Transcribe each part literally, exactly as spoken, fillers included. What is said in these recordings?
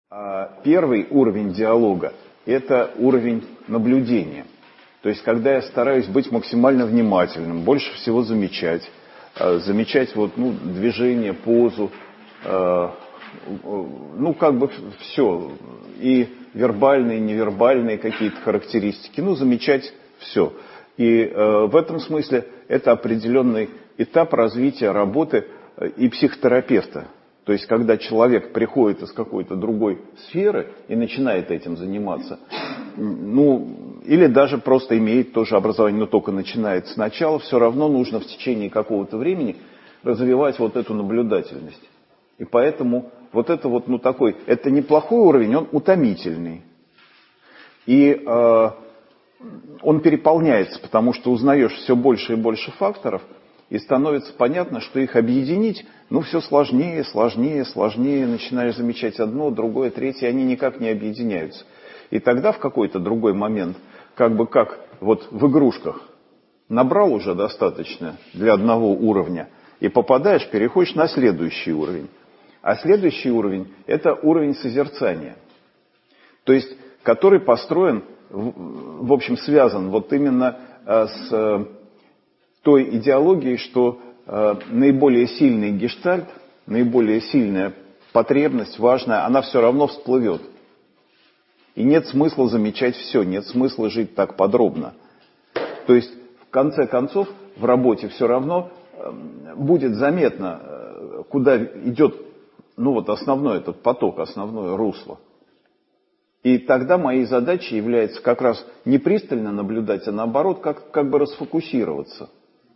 А первый уровень диалога – это уровень наблюдения. То есть, когда я стараюсь быть максимально внимательным, больше всего замечать, замечать вот, ну, движение, позу, ну, как бы все, и вербальные, и невербальные какие-то характеристики, ну, замечать все. И э, в этом смысле это определенный этап развития работы и психотерапевта. То есть, когда человек приходит из какой-то другой сферы и начинает этим заниматься, ну, или даже просто имеет тоже образование, но только начинает сначала, все равно нужно в течение какого-то времени развивать вот эту наблюдательность. И поэтому вот это вот, ну, такой, это неплохой уровень, он утомительный. И э, он переполняется, потому что узнаешь все больше и больше факторов, и становится понятно, что их объединить, ну, все сложнее, сложнее, сложнее, начинаешь замечать одно, другое, третье, они никак не объединяются. И тогда в какой-то другой момент, как бы как вот в игрушках, набрал уже достаточно для одного уровня, и попадаешь, переходишь на следующий уровень. А следующий уровень – это уровень созерцания, то есть который построен, в общем, связан вот именно с той идеологией, что наиболее сильный гештальт, наиболее сильная потребность, важная, она все равно всплывет. И нет смысла замечать все, нет смысла жить так подробно. То есть, в конце концов, в работе все равно будет заметно, куда идет, ну вот основной этот поток, основное русло. И тогда моей задачей является как раз не пристально наблюдать, а наоборот, как, как бы расфокусироваться.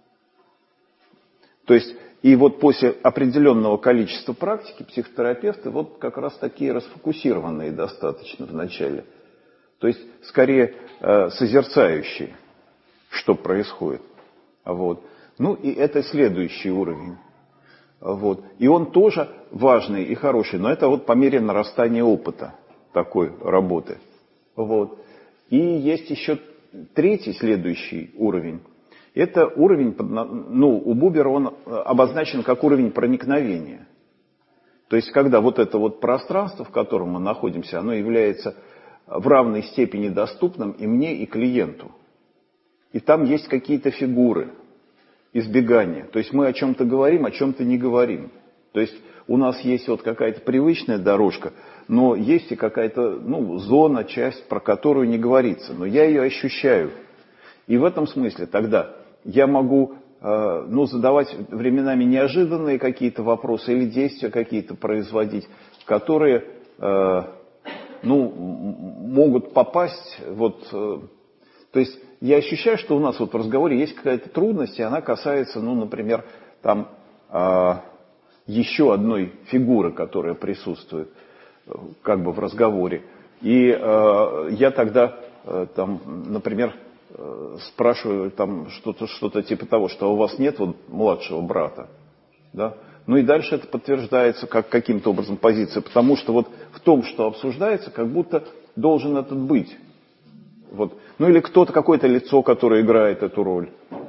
То есть, и вот после определенного количества практики психотерапевты вот как раз такие расфокусированные достаточно вначале. То есть, скорее э, созерцающие, что происходит. Вот. Ну и это следующий уровень. Вот. И он тоже важный и хороший, но это вот по мере нарастания опыта такой работы. Вот. И есть еще третий, следующий уровень. Это уровень, ну, у Бубера он обозначен как уровень проникновения. То есть, когда вот это вот пространство, в котором мы находимся, оно является в равной степени доступным и мне, и клиенту. И там есть какие-то фигуры избегания. То есть, мы о чем-то говорим, о чем-то не говорим. То есть, у нас есть вот какая-то привычная дорожка, но есть и какая-то, ну, зона, часть, про которую не говорится. Но я ее ощущаю. И в этом смысле тогда я могу э, ну, задавать временами неожиданные какие-то вопросы или действия какие-то производить, которые э, ну, могут попасть. Вот, э, то есть я ощущаю, что у нас вот в разговоре есть какая-то трудность, и она касается, ну, например, там, э, еще одной фигуры, которая присутствует э, как бы в разговоре. И э, я тогда, э, там, например, спрашиваю там что-то, что-то типа того, что у вас нет вот младшего брата, да? Ну и дальше это подтверждается как каким-то образом позиция, потому что вот в том, что обсуждается, как будто должен этот быть. Вот. Ну или кто-то, какое-то лицо, которое играет эту роль.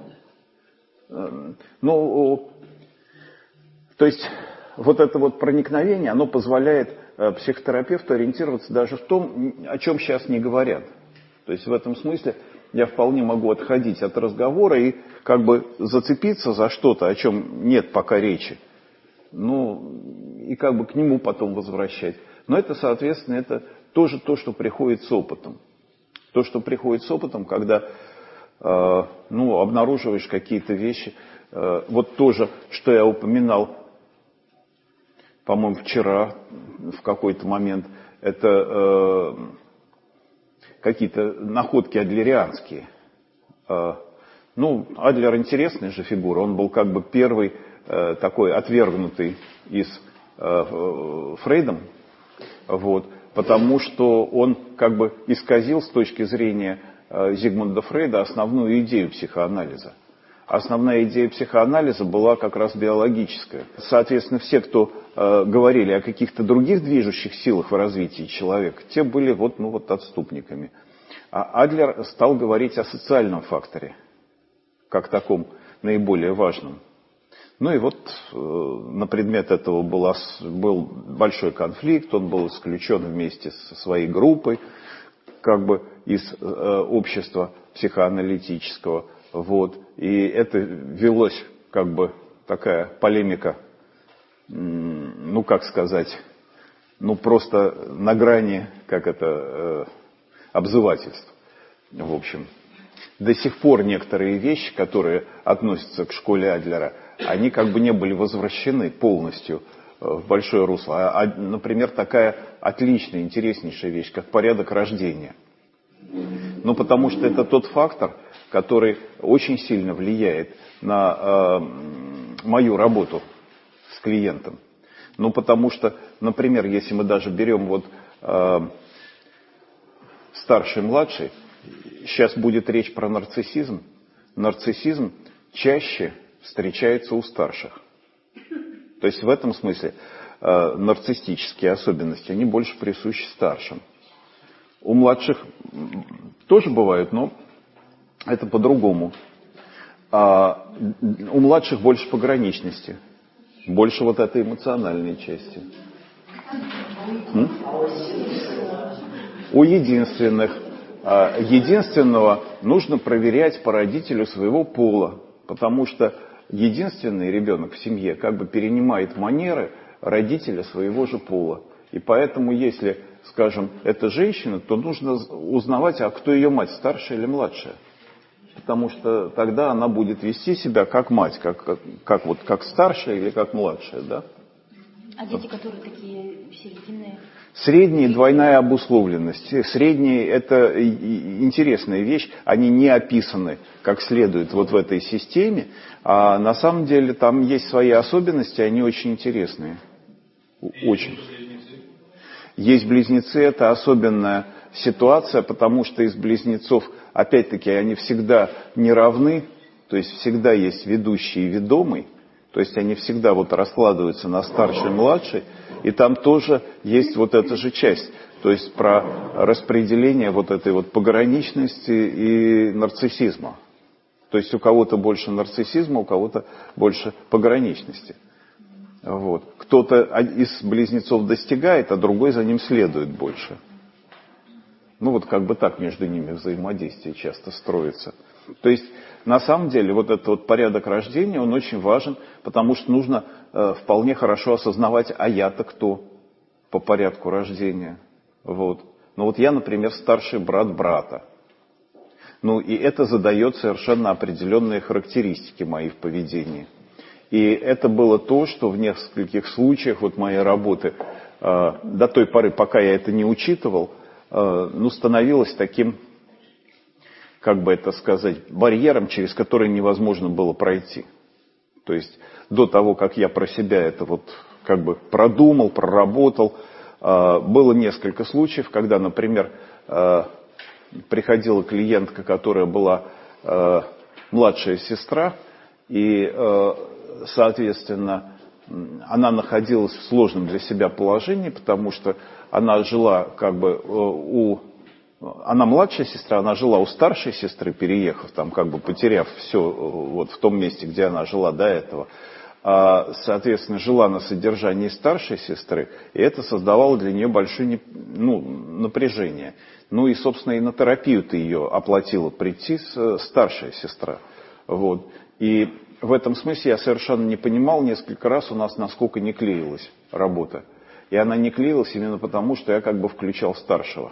Ну, то есть вот это вот проникновение, оно позволяет психотерапевту ориентироваться даже в том, о чем сейчас не говорят. То есть в этом смысле я вполне могу отходить от разговора и как бы зацепиться за что-то, о чем нет пока речи. Ну, и как бы к нему потом возвращать. Но это, соответственно, это тоже то, что приходит с опытом. То, что приходит с опытом, когда э, ну, обнаруживаешь какие-то вещи. Э, вот тоже, что я упоминал, по-моему, вчера в какой-то момент, это... Э, какие-то находки адлерианские. Ну, Адлер интересная же фигура, он был как бы первый такой отвергнутый из Фрейдом, вот, потому что он как бы исказил с точки зрения Зигмунда Фрейда основную идею психоанализа. Основная идея психоанализа была как раз биологическая. Соответственно, все, кто э, говорили о каких-то других движущих силах в развитии человека, те были вот, ну, вот отступниками. А Адлер стал говорить о социальном факторе, как таком наиболее важном. Ну и вот на предмет этого был, был большой конфликт, он был исключен вместе со своей группой, как бы из э, общества психоаналитического. Вот. И это велось, как бы, такая полемика, ну, как сказать, ну, просто на грани, как это, э, обзывательств, в общем. До сих пор некоторые вещи, которые относятся к школе Адлера, они как бы не были возвращены полностью в большое русло. А, например, такая отличная, интереснейшая вещь, как порядок рождения. Ну, потому что это тот фактор, который очень сильно влияет на э, мою работу с клиентом. Ну, потому что, например, если мы даже берем вот э, старший, младший, сейчас будет речь про нарциссизм. Нарциссизм чаще встречается у старших. То есть в этом смысле э, нарциссические особенности, они больше присущи старшим. У младших тоже бывают, но это по-другому. А у младших больше пограничности, больше вот этой эмоциональной части. М? У единственных. А единственного нужно проверять по родителю своего пола, потому что единственный ребенок в семье как бы перенимает манеры родителя своего же пола. И поэтому, если, скажем, это женщина, то нужно узнавать, а кто ее мать, старшая или младшая. Потому что тогда она будет вести себя как мать, как, как, как, вот, как старшая или как младшая. Да? А дети, которые такие серединные? Средние, двойная обусловленность. Средние – это интересная вещь, они не описаны как следует вот в этой системе, а на самом деле там есть свои особенности, они очень интересные. Очень. Есть близнецы, это особенная ситуация, потому что из близнецов, опять-таки, они всегда не равны, то есть всегда есть ведущий и ведомый, то есть они всегда вот раскладываются на старший и младший, и там тоже есть вот эта же часть, то есть про распределение вот этой вот пограничности и нарциссизма. То есть у кого-то больше нарциссизма, у кого-то больше пограничности. Вот. Кто-то из близнецов достигает, а другой за ним следует больше. Ну вот как бы так между ними взаимодействие часто строится. То есть на самом деле вот этот вот порядок рождения, он очень важен, потому что нужно э, вполне хорошо осознавать, а я-то кто по порядку рождения. Вот. Ну вот я, например, старший брат брата. Ну и это задает совершенно определенные характеристики мои в поведении. И это было то, что в нескольких случаях вот моей работы, э, до той поры, пока я это не учитывал, э, ну, становилось таким, как бы это сказать, барьером, через который невозможно было пройти. То есть до того, как я про себя это вот как бы продумал, проработал, э, было несколько случаев, когда, например, э, приходила клиентка, которая была э, младшая сестра, и э, соответственно, она находилась в сложном для себя положении, потому что она жила как бы у... Она младшая сестра, она жила у старшей сестры, переехав там, как бы потеряв все вот в том месте, где она жила до этого. А, соответственно, жила на содержании старшей сестры, и это создавало для нее большое ну, напряжение. Ну и, собственно, и на терапию-то ее оплатила прийти старшая сестра. Вот. И в этом смысле я совершенно не понимал несколько раз у нас, насколько не клеилась работа. И она не клеилась именно потому, что я как бы включал старшего.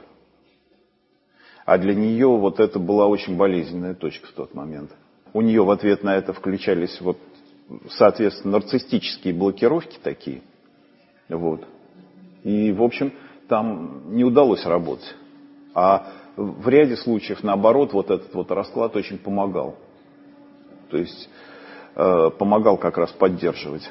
А для нее вот это была очень болезненная точка в тот момент. У нее в ответ на это включались вот, соответственно, нарциссические блокировки такие. Вот. И, в общем, там не удалось работать. А в ряде случаев, наоборот, вот этот вот расклад очень помогал. То есть помогал как раз поддерживать.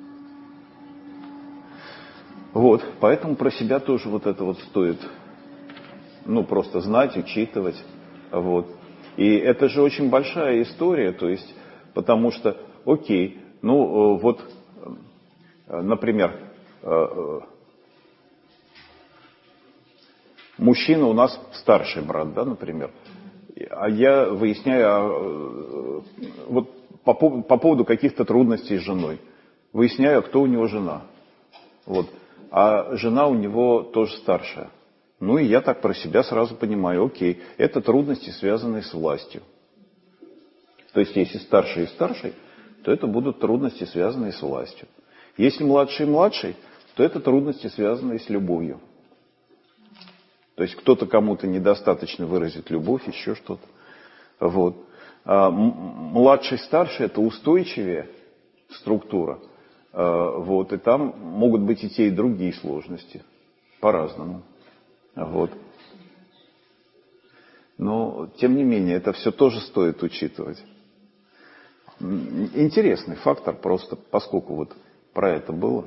Вот, поэтому про себя тоже вот это вот стоит, ну, просто знать, учитывать. Вот. И это же очень большая история, то есть, потому что, окей, ну, вот, например, мужчина у нас старший брат, да, например, а я выясняю, вот по, по поводу каких-то трудностей с женой. Выясняю, кто у него жена. Вот. А жена у него тоже старшая. Ну и я так про себя сразу понимаю, окей, это трудности, связанные с властью. То есть, если старший и старший, то это будут трудности, связанные с властью. Если младший и младший, то это трудности, связанные с любовью. То есть, кто-то кому-то недостаточно выразит любовь, еще что-то. Вот. А младший, старший – это устойчивее структура. А, вот. И там могут быть и те, и другие сложности. По-разному. Вот. Но, тем не менее, это все тоже стоит учитывать. Интересный фактор просто, поскольку вот про это было.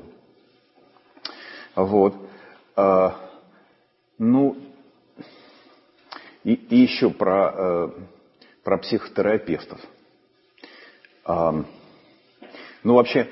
Вот. А, ну, и, и еще про, про психотерапевтов. А, ну, вообще,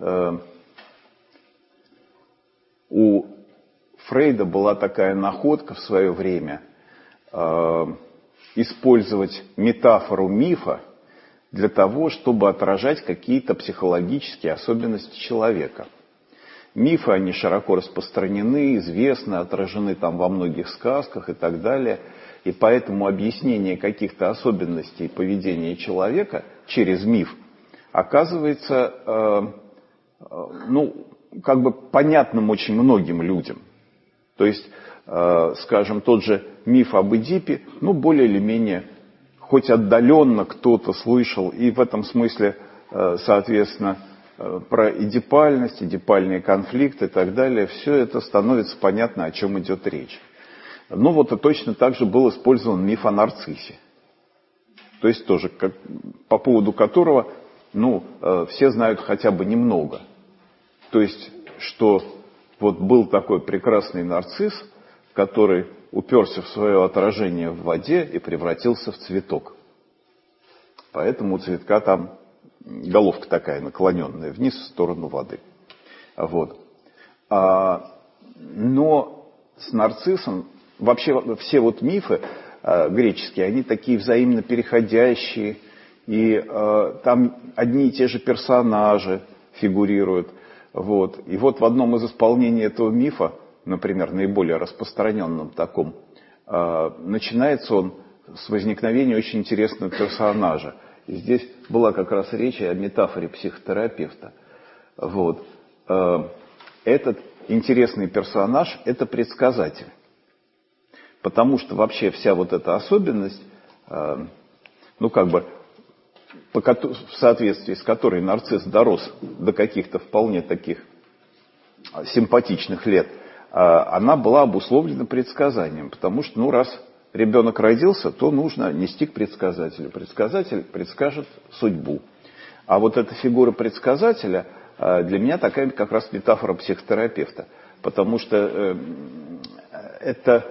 у Фрейда была такая находка в свое время э, использовать метафору мифа для того, чтобы отражать какие-то психологические особенности человека. Мифы, они широко распространены, известны, отражены там во многих сказках и так далее. И поэтому объяснение каких-то особенностей поведения человека через миф оказывается э, э, ну, как бы понятным очень многим людям. То есть, э, скажем, тот же миф об Эдипе, ну, более или менее, хоть отдаленно кто-то слышал, и в этом смысле, э, соответственно, э, про эдипальность, эдипальные конфликты и так далее, все это становится понятно, о чем идет речь. Ну, вот и точно так же был использован миф о нарциссе. То есть тоже, как, по поводу которого, ну, э, все знают хотя бы немного. То есть, что вот был такой прекрасный нарцисс, который уперся в свое отражение в воде и превратился в цветок. Поэтому у цветка там головка такая наклоненная вниз в сторону воды. Вот. А, но с нарциссом вообще все вот мифы а, греческие, они такие взаимно переходящие, и а, там одни и те же персонажи фигурируют. Вот. И вот в одном из исполнений этого мифа, например, наиболее распространенном таком, э, начинается он с возникновения очень интересного персонажа. И здесь была как раз речь о метафоре психотерапевта. Вот. Э, этот интересный персонаж – это предсказатель. Потому что вообще вся вот эта особенность, э, ну как бы, в соответствии с которой нарцисс дорос до каких-то вполне таких симпатичных лет, она была обусловлена предсказанием. Потому что, ну, раз ребенок родился, то нужно нести к предсказателю. Предсказатель предскажет судьбу. А вот эта фигура предсказателя для меня такая как раз метафора психотерапевта. Потому что это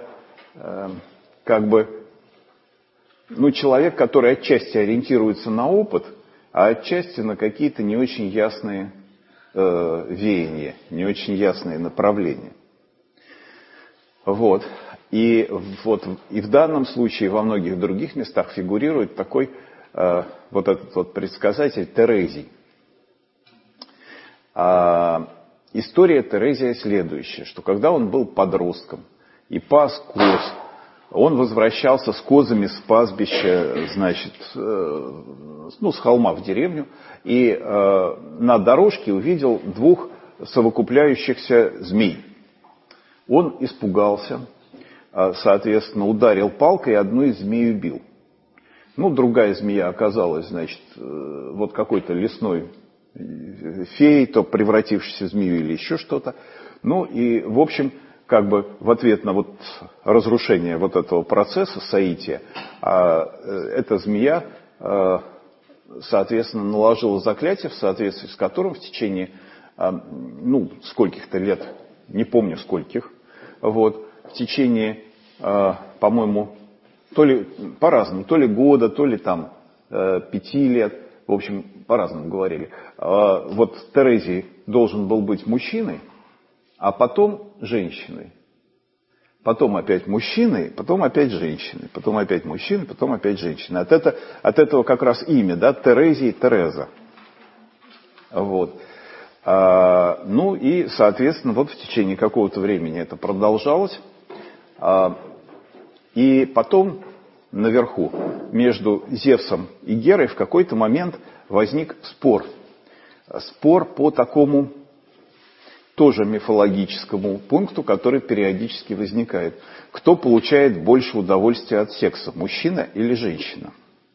как бы... Ну, человек, который отчасти ориентируется на опыт, а отчасти на какие-то не очень ясные э, веяния, не очень ясные направления. Вот. И, вот. И в данном случае, во многих других местах фигурирует такой э, вот этот вот предсказатель Терезий. А, история Терезия следующая, что когда он был подростком и пас коз, он возвращался с козами с пастбища, значит, э, ну, с холма в деревню, и э, на дорожке увидел двух совокупляющихся змей. Он испугался, э, соответственно, ударил палкой и одну из змей убил. Ну, другая змея оказалась, значит, э, вот какой-то лесной феей, то превратившейся в змею или еще что-то. Ну, и, в общем, как бы в ответ на вот разрушение вот этого процесса соития, эта змея, соответственно, наложила заклятие, в соответствии с которым в течение, ну, скольких-то лет, не помню скольких, вот, в течение, по-моему, то ли по-разному, то ли года, то ли там пяти лет, в общем, по-разному говорили, вот Терезий должен был быть мужчиной, а потом женщиной. потом опять мужчиной, потом опять женщиной, потом опять мужчиной, потом опять женщиной. От, это, от этого как раз имя, да, Терезия и Тереза. Вот. А, ну и, соответственно, вот в течение какого-то времени это продолжалось. А, и потом наверху между Зевсом и Герой в какой-то момент возник спор. Спор по такому тоже мифологическому пункту, который периодически возникает. Кто получает больше удовольствия от секса, мужчина или женщина?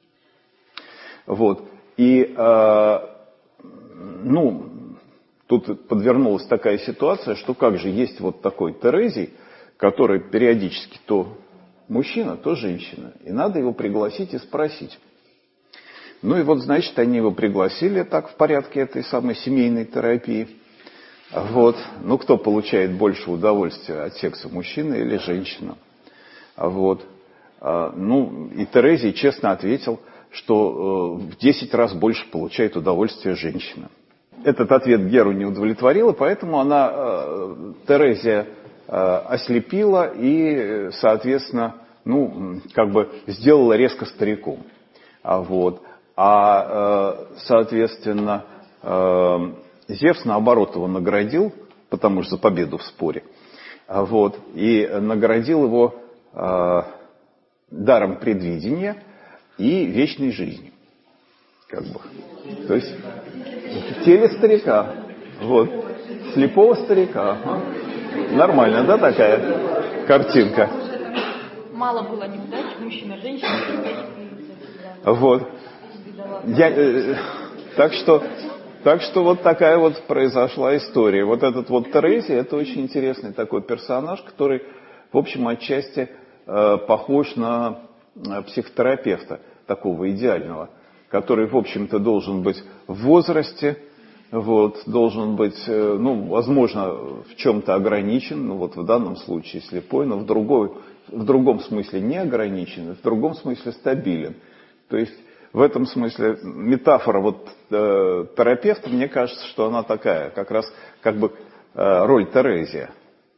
Вот. И, э, ну, тут подвернулась такая ситуация, что как же есть вот такой Терезий, который периодически то мужчина, то женщина. И надо его пригласить и спросить. Ну и вот, значит, они его пригласили так в порядке этой самой семейной терапии. Вот. Ну, кто получает больше удовольствия от секса, мужчина или женщина? Вот. Ну, и Терезий честно ответил, что в десять раз больше получает удовольствие женщина. Этот ответ Геру не удовлетворил, и поэтому она, Терезия, ослепила и, соответственно, ну, как бы сделала резко стариком. Вот. А, соответственно, Зевс, наоборот, его наградил, потому что за победу в споре, вот, и наградил его э, даром предвидения и вечной жизни. Как бы. То есть в теле старика. Вот. Слепого старика. Ага. Нормально, да, такая картинка? Мало было неудач, мужчина, женщина. Вот. Я, э, так что... Так что вот такая вот произошла история. Вот этот вот Терезий, это очень интересный такой персонаж, который, в общем, отчасти э, похож на э, психотерапевта, такого идеального, который, в общем-то, должен быть в возрасте, вот, должен быть, э, ну, возможно, в чем-то ограничен, ну, вот в данном случае слепой, но в, другой, в другом смысле не ограничен, в другом смысле стабилен. То есть, в этом смысле метафора вот э, терапевта, мне кажется, что она такая, как раз как бы э, роль Терезия.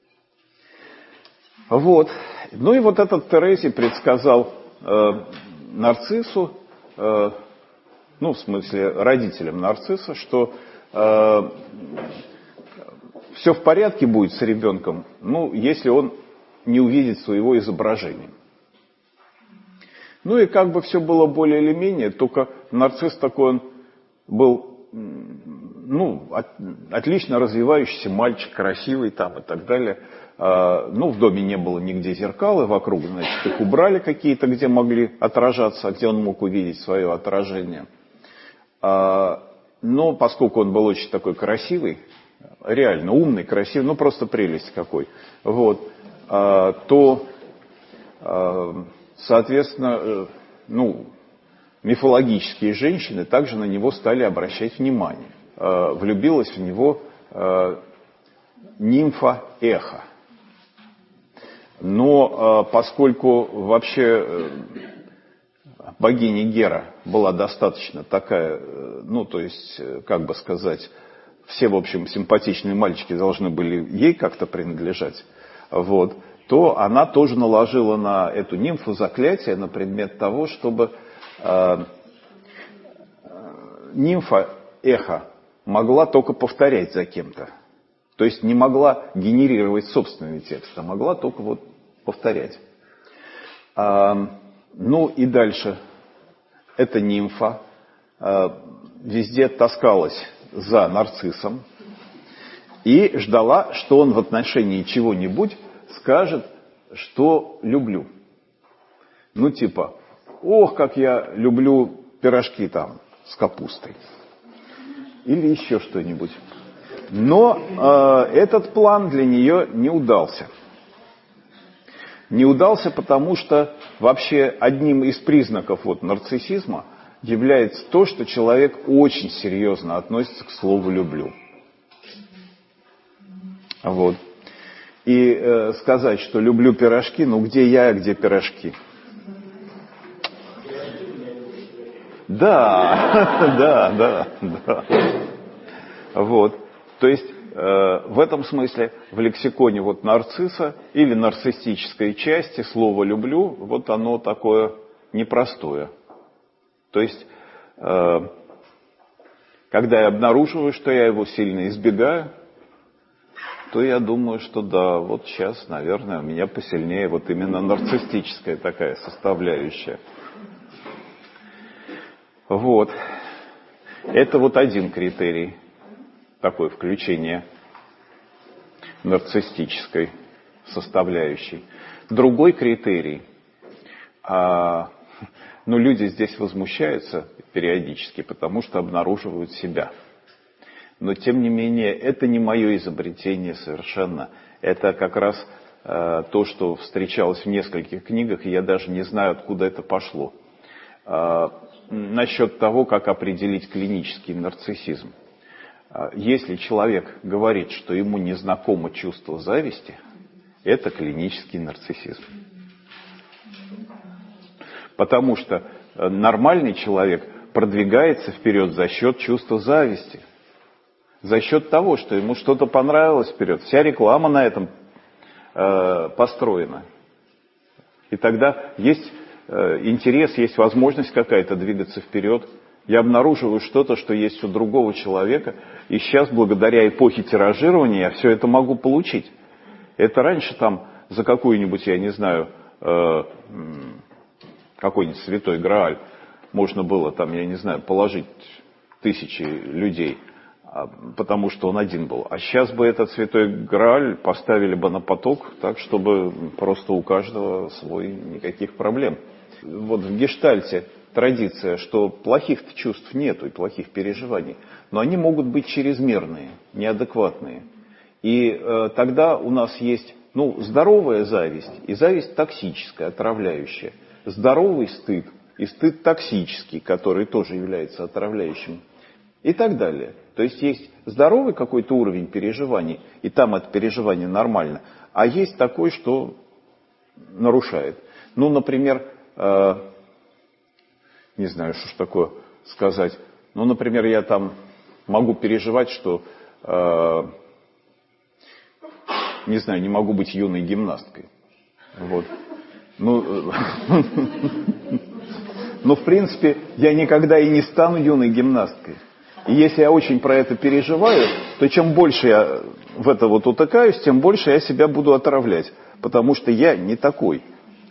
Вот. Ну и вот этот Терезий предсказал э, Нарциссу, э, ну в смысле родителям Нарцисса, что э, все в порядке будет с ребенком, ну если он не увидит своего изображения. Ну и как бы все было более или менее, только нарцисс такой он был, ну, от, отлично развивающийся мальчик, красивый там и так далее. А, ну, в доме не было нигде зеркал, и вокруг, значит, их убрали какие-то, где могли отражаться, где он мог увидеть свое отражение. А, но поскольку он был очень такой красивый, реально умный, красивый, ну просто прелесть какой, вот, а, то... А, соответственно, ну, мифологические женщины также на него стали обращать внимание. Влюбилась в него нимфа Эхо. Но поскольку вообще богиня Гера была достаточно такая, ну, то есть, как бы сказать, все, в общем, симпатичные мальчики должны были ей как-то принадлежать, вот, то она тоже наложила на эту нимфу заклятие на предмет того, чтобы э, нимфа Эхо могла только повторять за кем-то. То есть не могла генерировать собственный текст, а могла только вот повторять. А, ну и дальше эта нимфа а, везде таскалась за нарциссом и ждала, что он в отношении чего-нибудь скажет, что люблю. Ну типа, ох, как я люблю пирожки там с капустой. Или еще что-нибудь. Но э, этот план для нее не удался. Не удался, потому что вообще одним из признаков вот, нарциссизма является то, что человек очень серьезно относится к слову «люблю». Вот. И э, сказать, что люблю пирожки, ну где я, а где пирожки? Да, да, да, да. Вот. То есть э, в этом смысле в лексиконе вот нарцисса или нарциссической части слово «люблю», вот оно такое непростое. То есть, э, когда я обнаруживаю, что я его сильно избегаю, то я думаю, что да, вот сейчас, наверное, у меня посильнее вот именно нарциссическая такая составляющая. Вот. Это вот один критерий, такое включение нарциссической составляющей. Другой критерий, а, ну, люди здесь возмущаются периодически, потому что обнаруживают себя. Но, тем не менее, это не мое изобретение совершенно. Это как раз э, то, что встречалось в нескольких книгах, и я даже не знаю, откуда это пошло. Э, насчет того, как определить клинический нарциссизм. Э, если человек говорит, что ему не знакомо чувство зависти, это клинический нарциссизм. Потому что нормальный человек продвигается вперед за счет чувства зависти. За счет того, что ему что-то понравилось вперед. Вся реклама на этом э, построена. И тогда есть э, интерес, есть возможность какая-то двигаться вперед. Я обнаруживаю что-то, что есть у другого человека. И сейчас, благодаря эпохе тиражирования, я все это могу получить. Это раньше там за какую-нибудь, я не знаю, э, какой-нибудь святой Грааль можно было там, я не знаю, положить тысячи людей. Потому что он один был. А сейчас бы этот святой Грааль поставили бы на поток, так, чтобы просто у каждого свой, никаких проблем. Вот в гештальте традиция, что плохих чувств нету и плохих переживаний, но они могут быть чрезмерные, неадекватные. И э, тогда у нас есть, ну, здоровая зависть и зависть токсическая, отравляющая. Здоровый стыд и стыд токсический, который тоже является отравляющим. И так далее. То есть есть здоровый какой-то уровень переживаний, и там это переживание нормально, а есть такой, что нарушает. Ну, например, э, не знаю, что ж такое сказать. Ну, например, я там могу переживать, что, э, не знаю, не могу быть юной гимнасткой. Вот. Ну, ну, в принципе, я никогда и не стану юной гимнасткой. И если я очень про это переживаю, то чем больше я в это вот утыкаюсь, тем больше я себя буду отравлять. Потому что я не такой.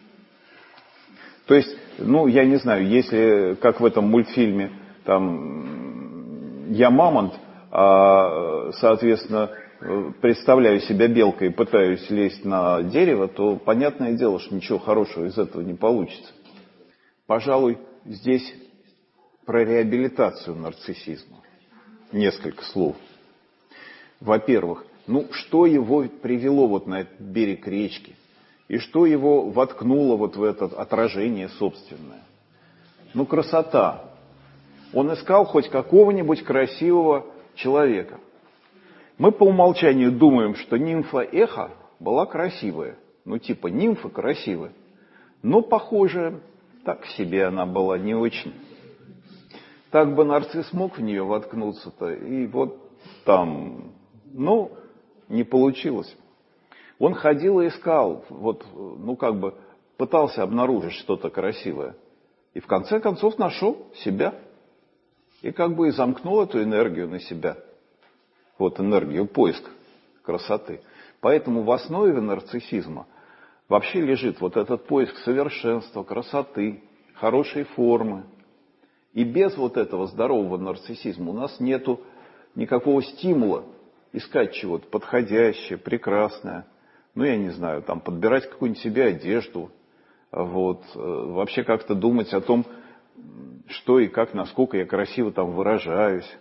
То есть, ну, я не знаю, если, как в этом мультфильме, там, я мамонт, а, соответственно, представляю себя белкой и пытаюсь лезть на дерево, то понятное дело, что ничего хорошего из этого не получится. Пожалуй, здесь про реабилитацию нарциссизма. Несколько слов. Во-первых, ну что его привело вот на этот берег речки? И что его воткнуло вот в это отражение собственное? Ну, красота. Он искал хоть какого-нибудь красивого человека. Мы по умолчанию думаем, что нимфа Эхо была красивая. Ну, типа нимфа красивая. Но, похоже, так себе она была не очень. Так бы нарцисс мог в нее воткнуться-то, и вот там, ну, не получилось. Он ходил и искал, вот, ну, как бы пытался обнаружить что-то красивое. И в конце концов нашел себя. И как бы и замкнул эту энергию на себя. Вот энергию поиска красоты. Поэтому в основе нарциссизма вообще лежит вот этот поиск совершенства, красоты, хорошей формы. И без вот этого здорового нарциссизма у нас нету никакого стимула искать чего-то подходящее, прекрасное. Ну, я не знаю, там, подбирать какую-нибудь себе одежду. Вот, вообще как-то думать о том, что и как, насколько я красиво там выражаюсь.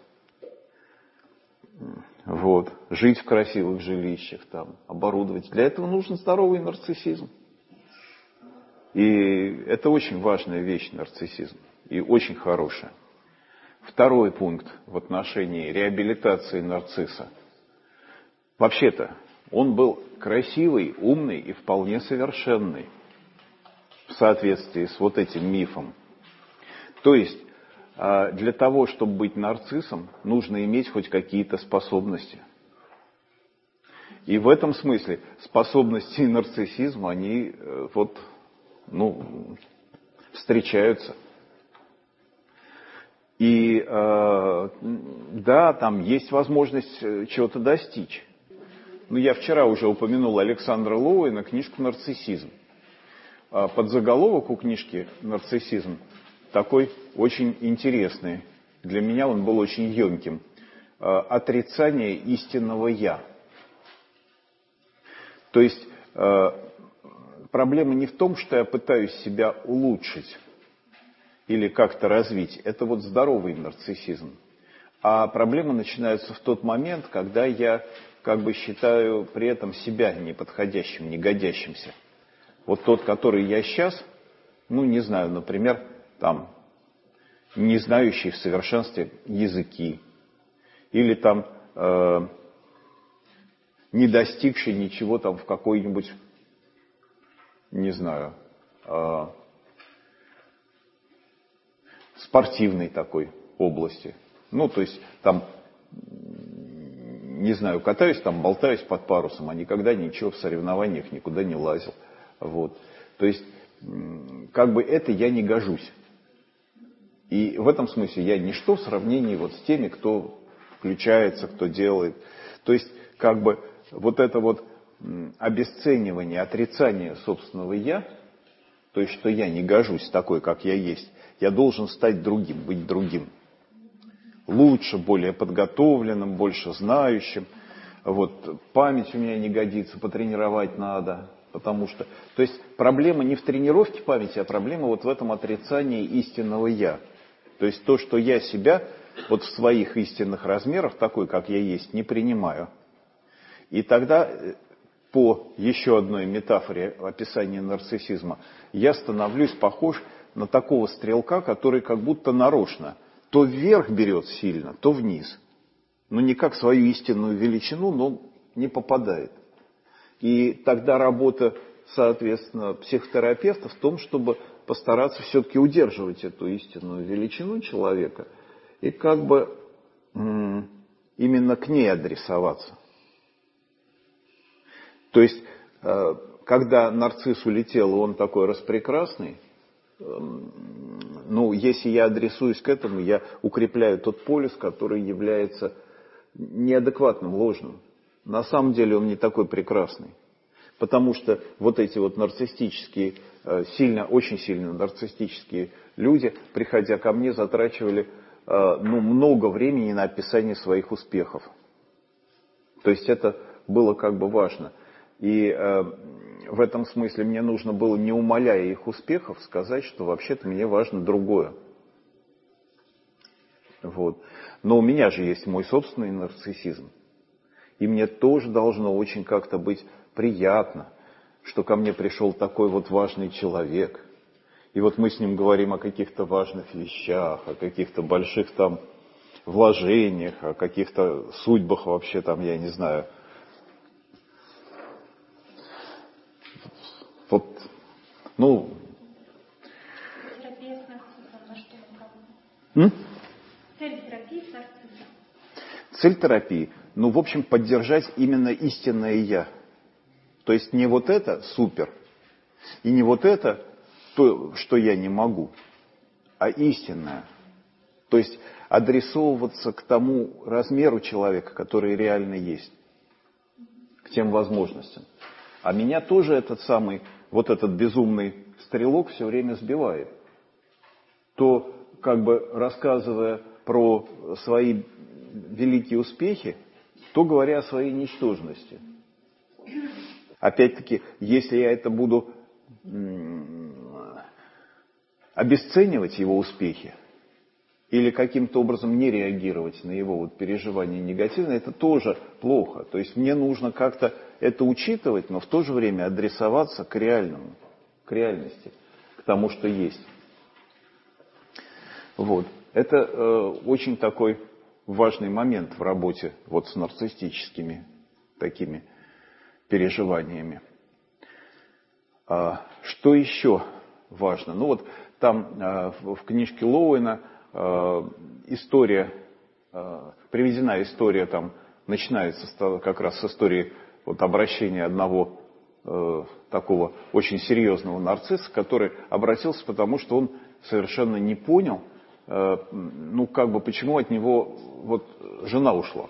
Вот, жить в красивых жилищах, там, оборудовать. Для этого нужен здоровый нарциссизм. И это очень важная вещь, нарциссизм. И очень хорошая. Второй пункт в отношении реабилитации нарцисса. Вообще-то, он был красивый, умный и вполне совершенный. В соответствии с вот этим мифом. То есть, для того, чтобы быть нарциссом, нужно иметь хоть какие-то способности. И в этом смысле способности и нарциссизм, они э, вот, ну, встречаются. И э, да, там есть возможность чего-то достичь. Ну, я вчера уже упомянул Александра Лоуэна, книжку «Нарциссизм». Подзаголовок у книжки «Нарциссизм» такой очень интересный. Для меня он был очень емким. Отрицание истинного «я». То есть проблема не в том, что я пытаюсь себя улучшить или как-то развить. Это вот здоровый нарциссизм. А проблема начинается в тот момент, когда я как бы считаю при этом себя неподходящим, негодящимся. Вот тот, который я сейчас, ну, не знаю, например, там, не знающий в совершенстве языки, или там э, не достигший ничего там в какой-нибудь, не знаю, э, спортивной такой области. Ну, то есть там, не знаю, катаюсь там, болтаюсь под парусом, а никогда ничего в соревнованиях никуда не лазил. Вот. То есть, как бы это я не гожусь. И в этом смысле я ничто в сравнении вот с теми, кто включается, кто делает. То есть, как бы вот это вот обесценивание, отрицание собственного «я», то есть, что я не гожусь такой, как я есть, я должен стать другим, быть другим. Лучше, более подготовленным, больше знающим. Вот, память у меня не годится, потренировать надо. Потому что, то есть проблема не в тренировке памяти, а проблема вот в этом отрицании истинного «я». То есть то, что я себя вот в своих истинных размерах, такой, как я есть, не принимаю. И тогда по еще одной метафоре описания нарциссизма я становлюсь похож на такого стрелка, который как будто нарочно то вверх берет сильно, то вниз. Но не как свою истинную величину, но не попадает. И тогда работа, соответственно, психотерапевта в том, чтобы постараться все-таки удерживать эту истинную величину человека и как бы м- именно к ней адресоваться. То есть, э, когда нарцисс улетел, и он такой распрекрасный, э, ну, если я адресуюсь к этому, я укрепляю тот полюс, который является неадекватным, ложным. На самом деле он не такой прекрасный. Потому что вот эти вот нарциссические, сильно, очень сильно нарциссические люди, приходя ко мне, затрачивали ну, много времени на описание своих успехов. То есть это было как бы важно. И в этом смысле мне нужно было, не умаляя их успехов, сказать, что вообще-то мне важно другое. Вот. Но у меня же есть мой собственный нарциссизм. И мне тоже должно очень как-то быть приятно, что ко мне пришел такой вот важный человек. И вот мы с ним говорим о каких-то важных вещах, о каких-то больших там вложениях, о каких-то судьбах вообще там, я не знаю. Вот, ну... Терапия с нарциссом, на что направлена? М? Цель терапии с нарциссом. Цель терапии, ну, в общем, поддержать именно истинное «я». То есть не вот это супер, и не вот это то, что я не могу, а истинное. То есть адресовываться к тому размеру человека, который реально есть, к тем возможностям. А меня тоже этот самый, вот этот безумный стрелок все время сбивает. То, как бы рассказывая про свои великие успехи, то говоря о своей ничтожности. Опять-таки, если я это буду обесценивать его успехи или каким-то образом не реагировать на его вот переживания негативно, это тоже плохо. То есть мне нужно как-то это учитывать, но в то же время адресоваться к реальному, к реальности, к тому, что есть. Вот. Это э, очень такой важный момент в работе вот с нарциссическими такими переживаниями. А, что еще важно? Ну вот там а, в, в книжке Лоуэна а, история, а, приведена история, там начинается как раз с истории вот обращение одного э, такого очень серьезного нарцисса, который обратился, потому что он совершенно не понял, э, ну как бы почему от него вот жена ушла.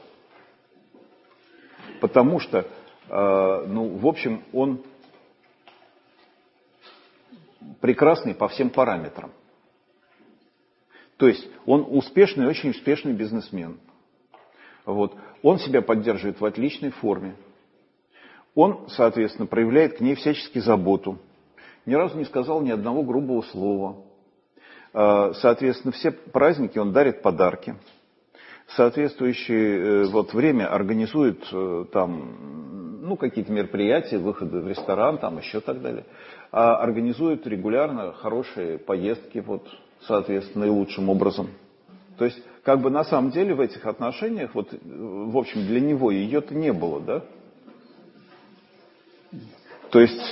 Потому что, э, ну в общем, он прекрасный по всем параметрам. То есть он успешный, очень успешный бизнесмен. Вот. Он себя поддерживает в отличной форме. Он, соответственно, проявляет к ней всячески заботу. Ни разу не сказал ни одного грубого слова. Соответственно, все праздники он дарит подарки. Соответствующее вот, время организует там, ну, какие-то мероприятия, выходы в ресторан, там еще так далее. А организует регулярно хорошие поездки, вот, соответственно, наилучшим образом. То есть, как бы на самом деле в этих отношениях, вот, в общем, для него ее-то не было, да? То есть...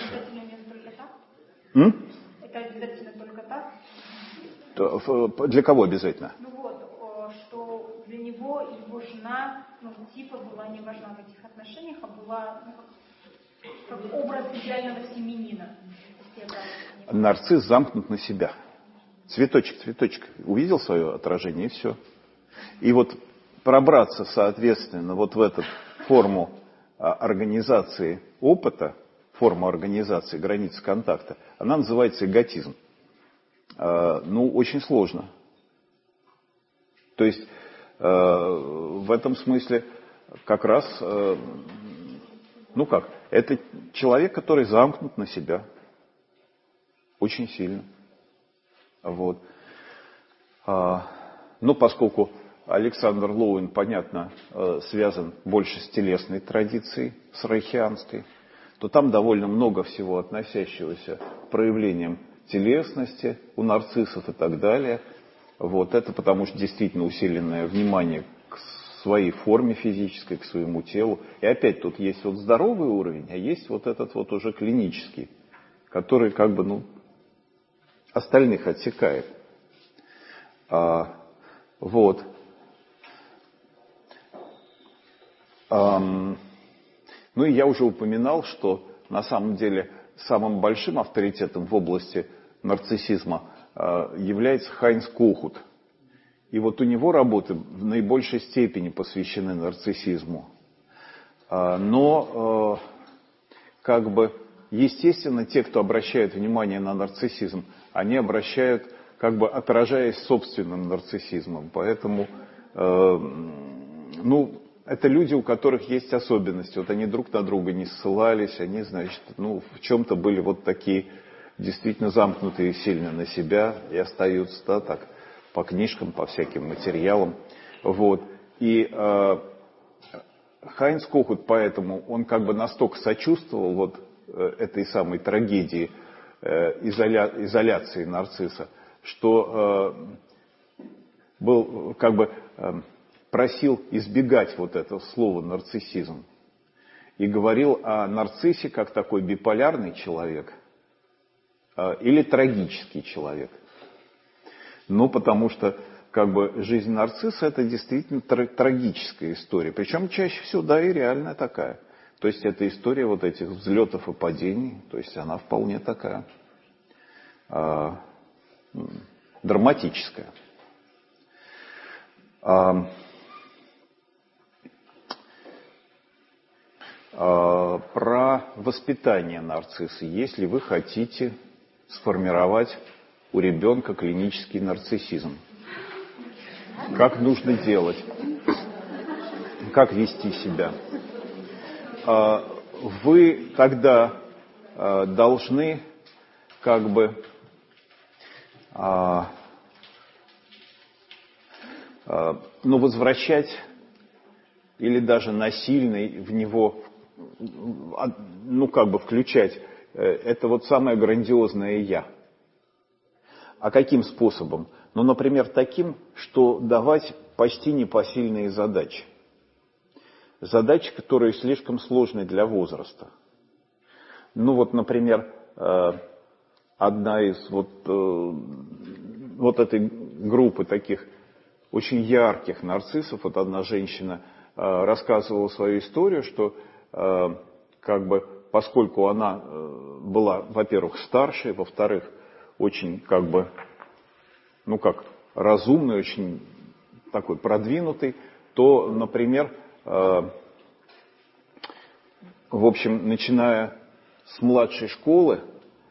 М? Это обязательно только так? Для кого обязательно? Ну вот, что для него его жена, ну, типа была не важна в этих отношениях, а была, ну, как, как образ идеального семьянина. Нарцисс замкнут на себя. Цветочек, цветочек. Увидел свое отражение, и все. И вот пробраться, соответственно, вот в эту форму организации опыта, форму организации границ контакта, она называется эготизм. Ну, очень сложно. То есть, в этом смысле как раз, ну как, это человек, который замкнут на себя. Очень сильно. Вот. А, ну, поскольку Александр Лоуэн, понятно, связан больше с телесной традицией, с райхианской, то там довольно много всего относящегося к проявлениям телесности у нарциссов и так далее. Вот. Это потому что действительно усиленное внимание к своей форме физической, к своему телу. И опять тут есть вот здоровый уровень, а есть вот этот вот уже клинический, который как бы, ну, остальных отсекает. А, вот. Ам, ну и я уже упоминал, что на самом деле самым большим авторитетом в области нарциссизма а, является Хайнц Кохут. И вот у него работы в наибольшей степени посвящены нарциссизму. А, но а, как бы естественно, те, кто обращает внимание на нарциссизм, они обращают, как бы отражаясь собственным нарциссизмом. Поэтому, э, ну, это люди, у которых есть особенности. Вот они друг на друга не ссылались, они, значит, ну, в чем-то были вот такие действительно замкнутые сильно на себя и остаются, да, так, по книжкам, по всяким материалам. Вот. И э, Хайнц Кохут поэтому, он как бы настолько сочувствовал вот этой самой трагедии изоля... изоляции нарцисса, что э, был, как бы, э, просил избегать вот этого слова нарциссизм. И говорил о нарциссе как такой биполярный человек э, или трагический человек. Ну, потому что как бы жизнь нарцисса это действительно трагическая история. Причем чаще всего, да, и реальная такая. То есть это история вот этих взлетов и падений, то есть она вполне такая э, драматическая. Э, э, про воспитание нарцисса. Если вы хотите сформировать у ребенка клинический нарциссизм, как нужно делать, как вести себя. Вы тогда должны как бы ну, возвращать или даже насильно в него, ну как бы включать это вот самое грандиозное «я». А каким способом? Ну, например, таким, что давать почти непосильные задачи. Задачи, которые слишком сложны для возраста. Ну вот, например, одна из вот, вот этой группы таких очень ярких нарциссов, вот одна женщина рассказывала свою историю, что как бы, поскольку она была, во-первых, старше, во-вторых, очень, как бы, ну как, разумный, очень такой продвинутый, то, например, в общем, начиная с младшей школы,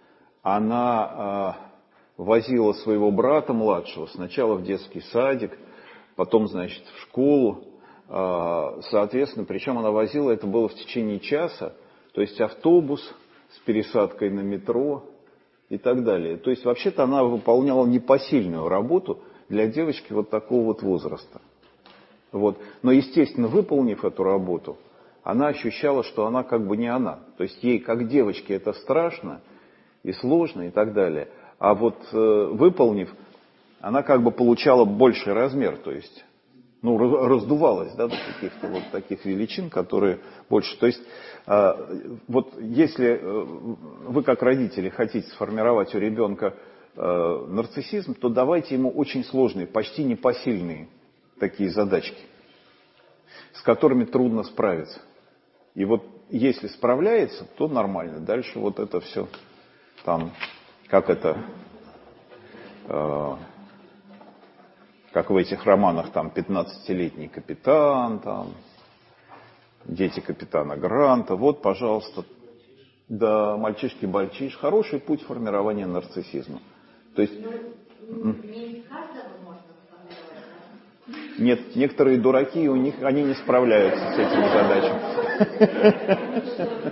она возила своего брата младшего сначала в детский садик, потом, значит, в школу. Соответственно, причем она возила, это было в течение часа, то есть автобус с пересадкой на метро и так далее. То есть, вообще-то, она выполняла непосильную работу для девочки вот такого вот возраста. Вот. Но, естественно, выполнив эту работу, она ощущала, что она как бы не она. То есть, ей, как девочке, это страшно и сложно и так далее. А вот э, выполнив, она как бы получала больший размер, то есть, ну, раздувалась, да, до каких-то вот таких величин, которые больше. То есть, э, вот если э, вы как родители хотите сформировать у ребенка э, нарциссизм, то давайте ему очень сложные, почти непосильные такие задачки, с которыми трудно справиться. И вот если справляется, то нормально. Дальше вот это все там, как это... Э, как в этих романах, там, пятнадцатилетний капитан, там, дети капитана Гранта, вот, пожалуйста, да, мальчишки-бальчиш, хороший путь формирования нарциссизма. То есть, ну, не каждого можно сформировать. Нет, некоторые дураки, у них, они не справляются с этими задачами.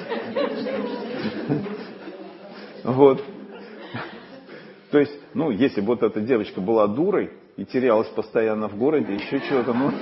Вот. То есть, ну, если бы вот эта девочка была дурой и терялась постоянно в городе, еще чего-то, ну,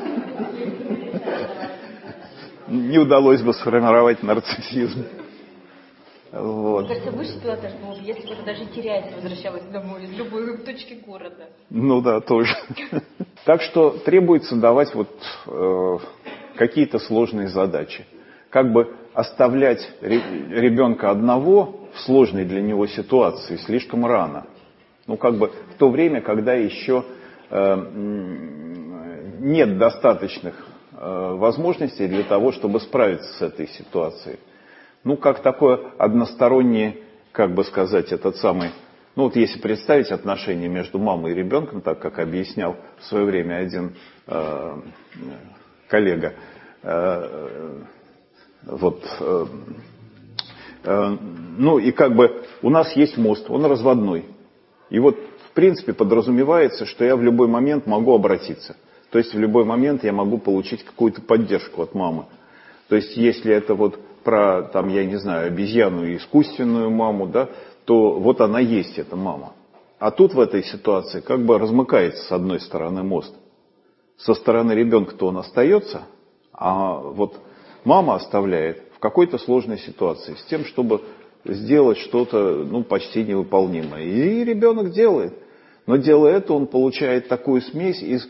не удалось бы сформировать нарциссизм. Вот. Мне кажется, выше пилотаж было бы, если бы она даже теряясь возвращалась домой из любой точки города. Ну да, тоже. Так что требуется давать вот э, какие-то сложные задачи. Как бы оставлять ребенка одного в сложной для него ситуации слишком рано. Ну, как бы в то время, когда еще э, нет достаточных э, возможностей для того, чтобы справиться с этой ситуацией. Ну, как такое одностороннее, как бы сказать, этот самый... Ну, вот если представить отношения между мамой и ребенком, так как объяснял в свое время один э, коллега, э, вот... Э, э, ну, и как бы у нас есть мост, он разводной. И вот, в принципе, подразумевается, что я в любой момент могу обратиться. То есть в любой момент я могу получить какую-то поддержку от мамы. То есть если это вот про, там, я не знаю, обезьяну и искусственную маму, да, то вот она есть, эта мама. А тут в этой ситуации как бы размыкается с одной стороны мост. Со стороны ребенка-то он остается, а вот мама оставляет в какой-то сложной ситуации с тем, чтобы сделать что-то, ну, почти невыполнимое. И ребенок делает. Но делая это, он получает такую смесь из,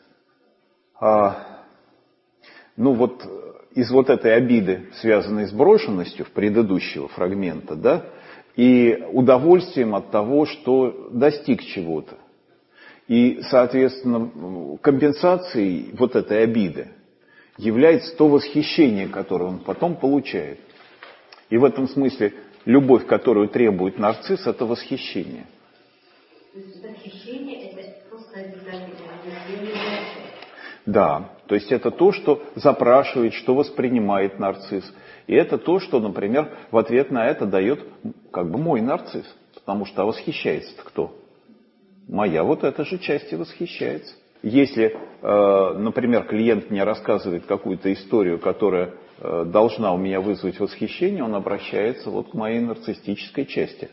а, ну вот, из вот этой обиды, связанной с брошенностью в предыдущего фрагмента, да, и удовольствием от того, что достиг чего-то. И, соответственно, компенсацией вот этой обиды является то восхищение, которое он потом получает. И в этом смысле любовь, которую требует нарцисс, это восхищение. То есть восхищение — это просто обязательно. Да, то есть это то, что запрашивает, что воспринимает нарцисс. И это то, что, например, в ответ на это дает как бы мой нарцисс. Потому что а восхищается-то кто? Моя вот эта же часть и восхищается. Если, э, например, клиент мне рассказывает какую-то историю, которая э, должна у меня вызвать восхищение, он обращается вот к моей нарциссической части.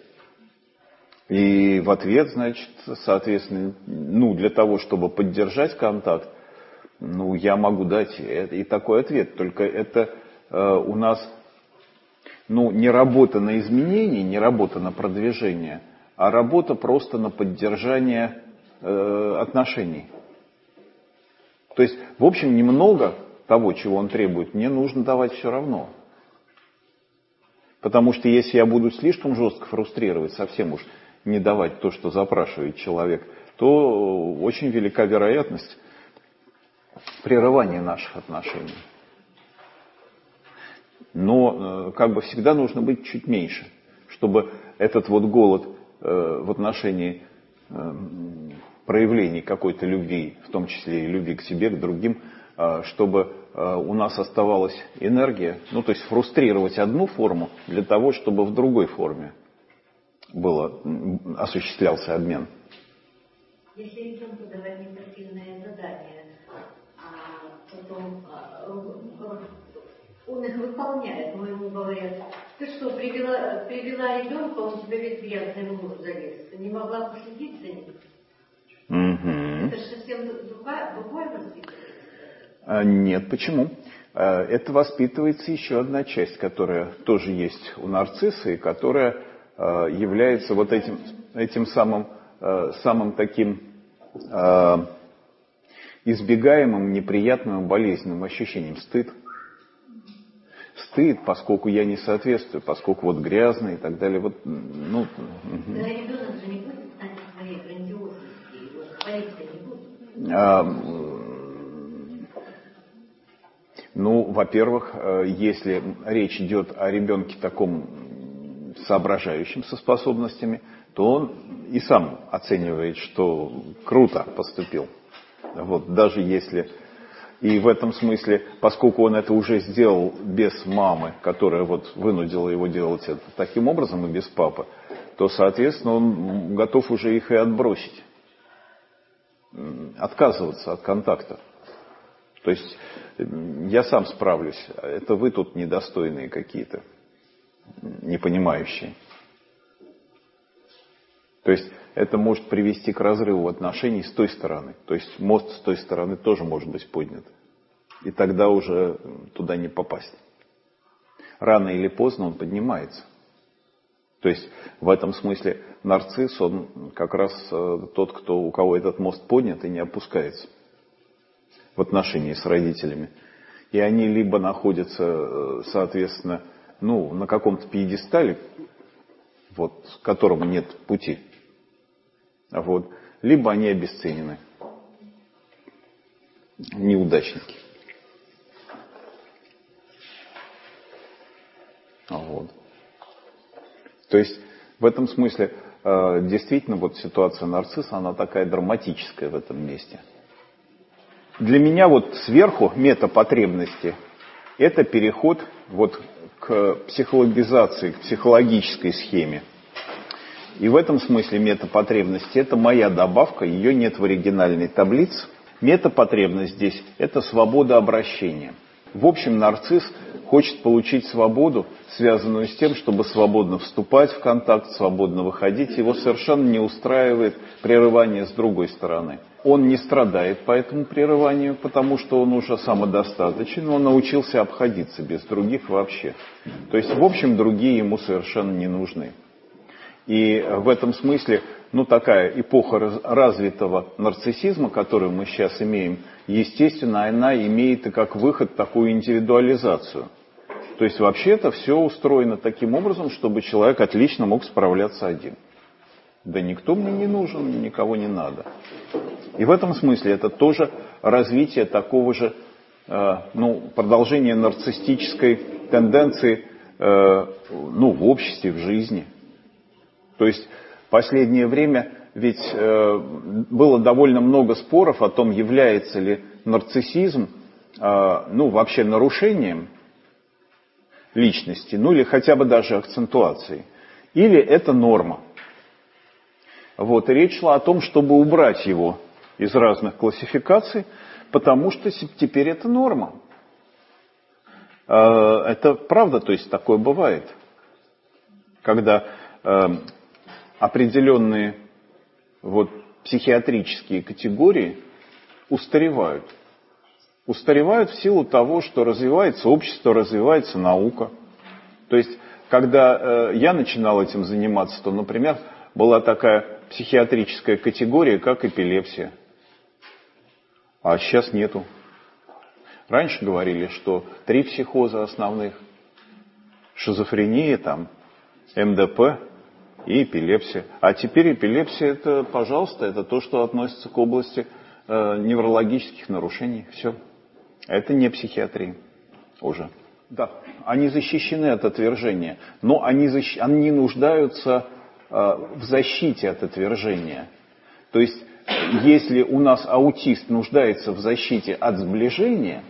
И в ответ, значит, соответственно, ну, для того, чтобы поддержать контакт, ну, я могу дать и такой ответ. Только это э, у нас, ну, не работа на изменение, не работа на продвижение, а работа просто на поддержание э, отношений. То есть, в общем, немного того, чего он требует, мне нужно давать все равно. Потому что если я буду слишком жестко фрустрировать, совсем уж не давать то, что запрашивает человек, то очень велика вероятность прерывания наших отношений. но как бы всегда нужно быть чуть меньше, чтобы этот вот голод в отношении проявлений какой-то любви, в том числе и любви к себе, к другим, чтобы у нас оставалась энергия, ну то есть фрустрировать одну форму для того, чтобы в другой форме было, осуществлялся обмен. Если ребенку давать непосильное задание, а потом он их выполняет, но ему говорят: ты что, привела, привела ребенка, он тебя весь грязный в муж залез, ты не могла последить за ним? Угу. Это же совсем другое, другое воспитание. Нет, почему? Это воспитывается еще одна часть, которая тоже есть у нарцисса, и которая является вот этим, этим самым, самым таким избегаемым, неприятным, болезненным ощущением. Стыд. Стыд, поскольку я не соответствую, поскольку вот грязный и так далее. Вот, ну, да, ребенок же не будет знать своей грандиозности, его хвалиться не будет. А, ну, во-первых, если речь идет о ребенке таком соображающем, со способностями, то он и сам оценивает, что круто поступил. Вот, даже если... И в этом смысле, поскольку он это уже сделал без мамы, которая вот вынудила его делать это таким образом, и без папы, то, соответственно, он готов уже их и отбросить. Отказываться от контакта. То есть я сам справлюсь, это вы тут недостойные какие-то, непонимающие. То есть это может привести к разрыву отношений с той стороны. То есть мост с той стороны тоже может быть поднят. И тогда уже туда не попасть. Рано или поздно он поднимается. То есть в этом смысле нарцисс, он как раз тот, кто, у кого этот мост поднят и не опускается в отношении с родителями. И они либо находятся, соответственно, ну, на каком-то пьедестале, вот, к которому нет пути, вот, либо они обесценены. Неудачники. Вот. То есть в этом смысле действительно вот ситуация нарцисса, она такая драматическая в этом месте. Для меня вот сверху метапотребности — это переход вот к психологизации, к психологической схеме. И в этом смысле метапотребность — это моя добавка, ее нет в оригинальной таблице. Метапотребность здесь — это свобода обращения. В общем, нарцисс хочет получить свободу, связанную с тем, чтобы свободно вступать в контакт, свободно выходить. Его совершенно не устраивает прерывание с другой стороны. Он не страдает по этому прерыванию, потому что он уже самодостаточен, он научился обходиться без других вообще. То есть, в общем, другие ему совершенно не нужны. И в этом смысле, ну, такая эпоха развитого нарциссизма, которую мы сейчас имеем, естественно, она имеет и как выход такую индивидуализацию. То есть вообще-то все устроено таким образом, чтобы человек отлично мог справляться один. Да никто мне не нужен, никого не надо. И в этом смысле это тоже развитие такого же, э, ну, продолжение нарциссической тенденции, э, ну, в обществе, в жизни. То есть в последнее время ведь э, было довольно много споров о том, является ли нарциссизм, э, ну, вообще нарушением личности, ну, или хотя бы даже акцентуацией, или это норма. Вот, и речь шла о том, чтобы убрать его из разных классификаций, потому что теперь это норма. Э, это правда, то есть такое бывает, когда э, определенные вот, психиатрические категории устаревают. Устаревают в силу того, что развивается общество, развивается наука. То есть, когда э, я начинал этим заниматься, то, например, была такая психиатрическая категория, как эпилепсия. А сейчас нету. Раньше говорили, что три психоза основных. Шизофрения, там, эм дэ пэ и эпилепсия. А теперь эпилепсия, это, пожалуйста, это то, что относится к области э, неврологических нарушений. Все. Это не психиатрия уже. Да, они защищены от отвержения, но они, защ... они нуждаются э, в защите от отвержения. То есть, если у нас аутист нуждается в защите от сближения,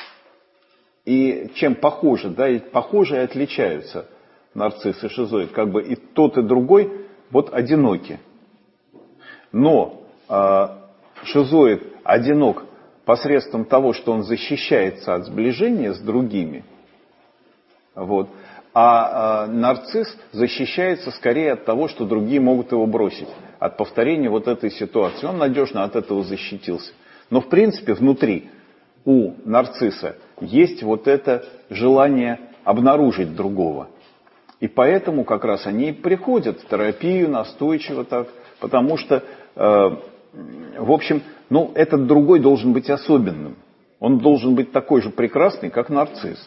и чем похоже, да, и похоже и отличаются нарцисс и шизоид, как бы и тот, и другой вот одиноки. Но э, шизоид одинок посредством того, что он защищается от сближения с другими, вот, а э, нарцисс защищается скорее от того, что другие могут его бросить, от повторения вот этой ситуации. Он надежно от этого защитился. Но в принципе внутри у нарцисса есть вот это желание обнаружить другого. И поэтому как раз они и приходят в терапию настойчиво так, потому что, э, в общем, ну, этот другой должен быть особенным. Он должен быть такой же прекрасный, как нарцисс.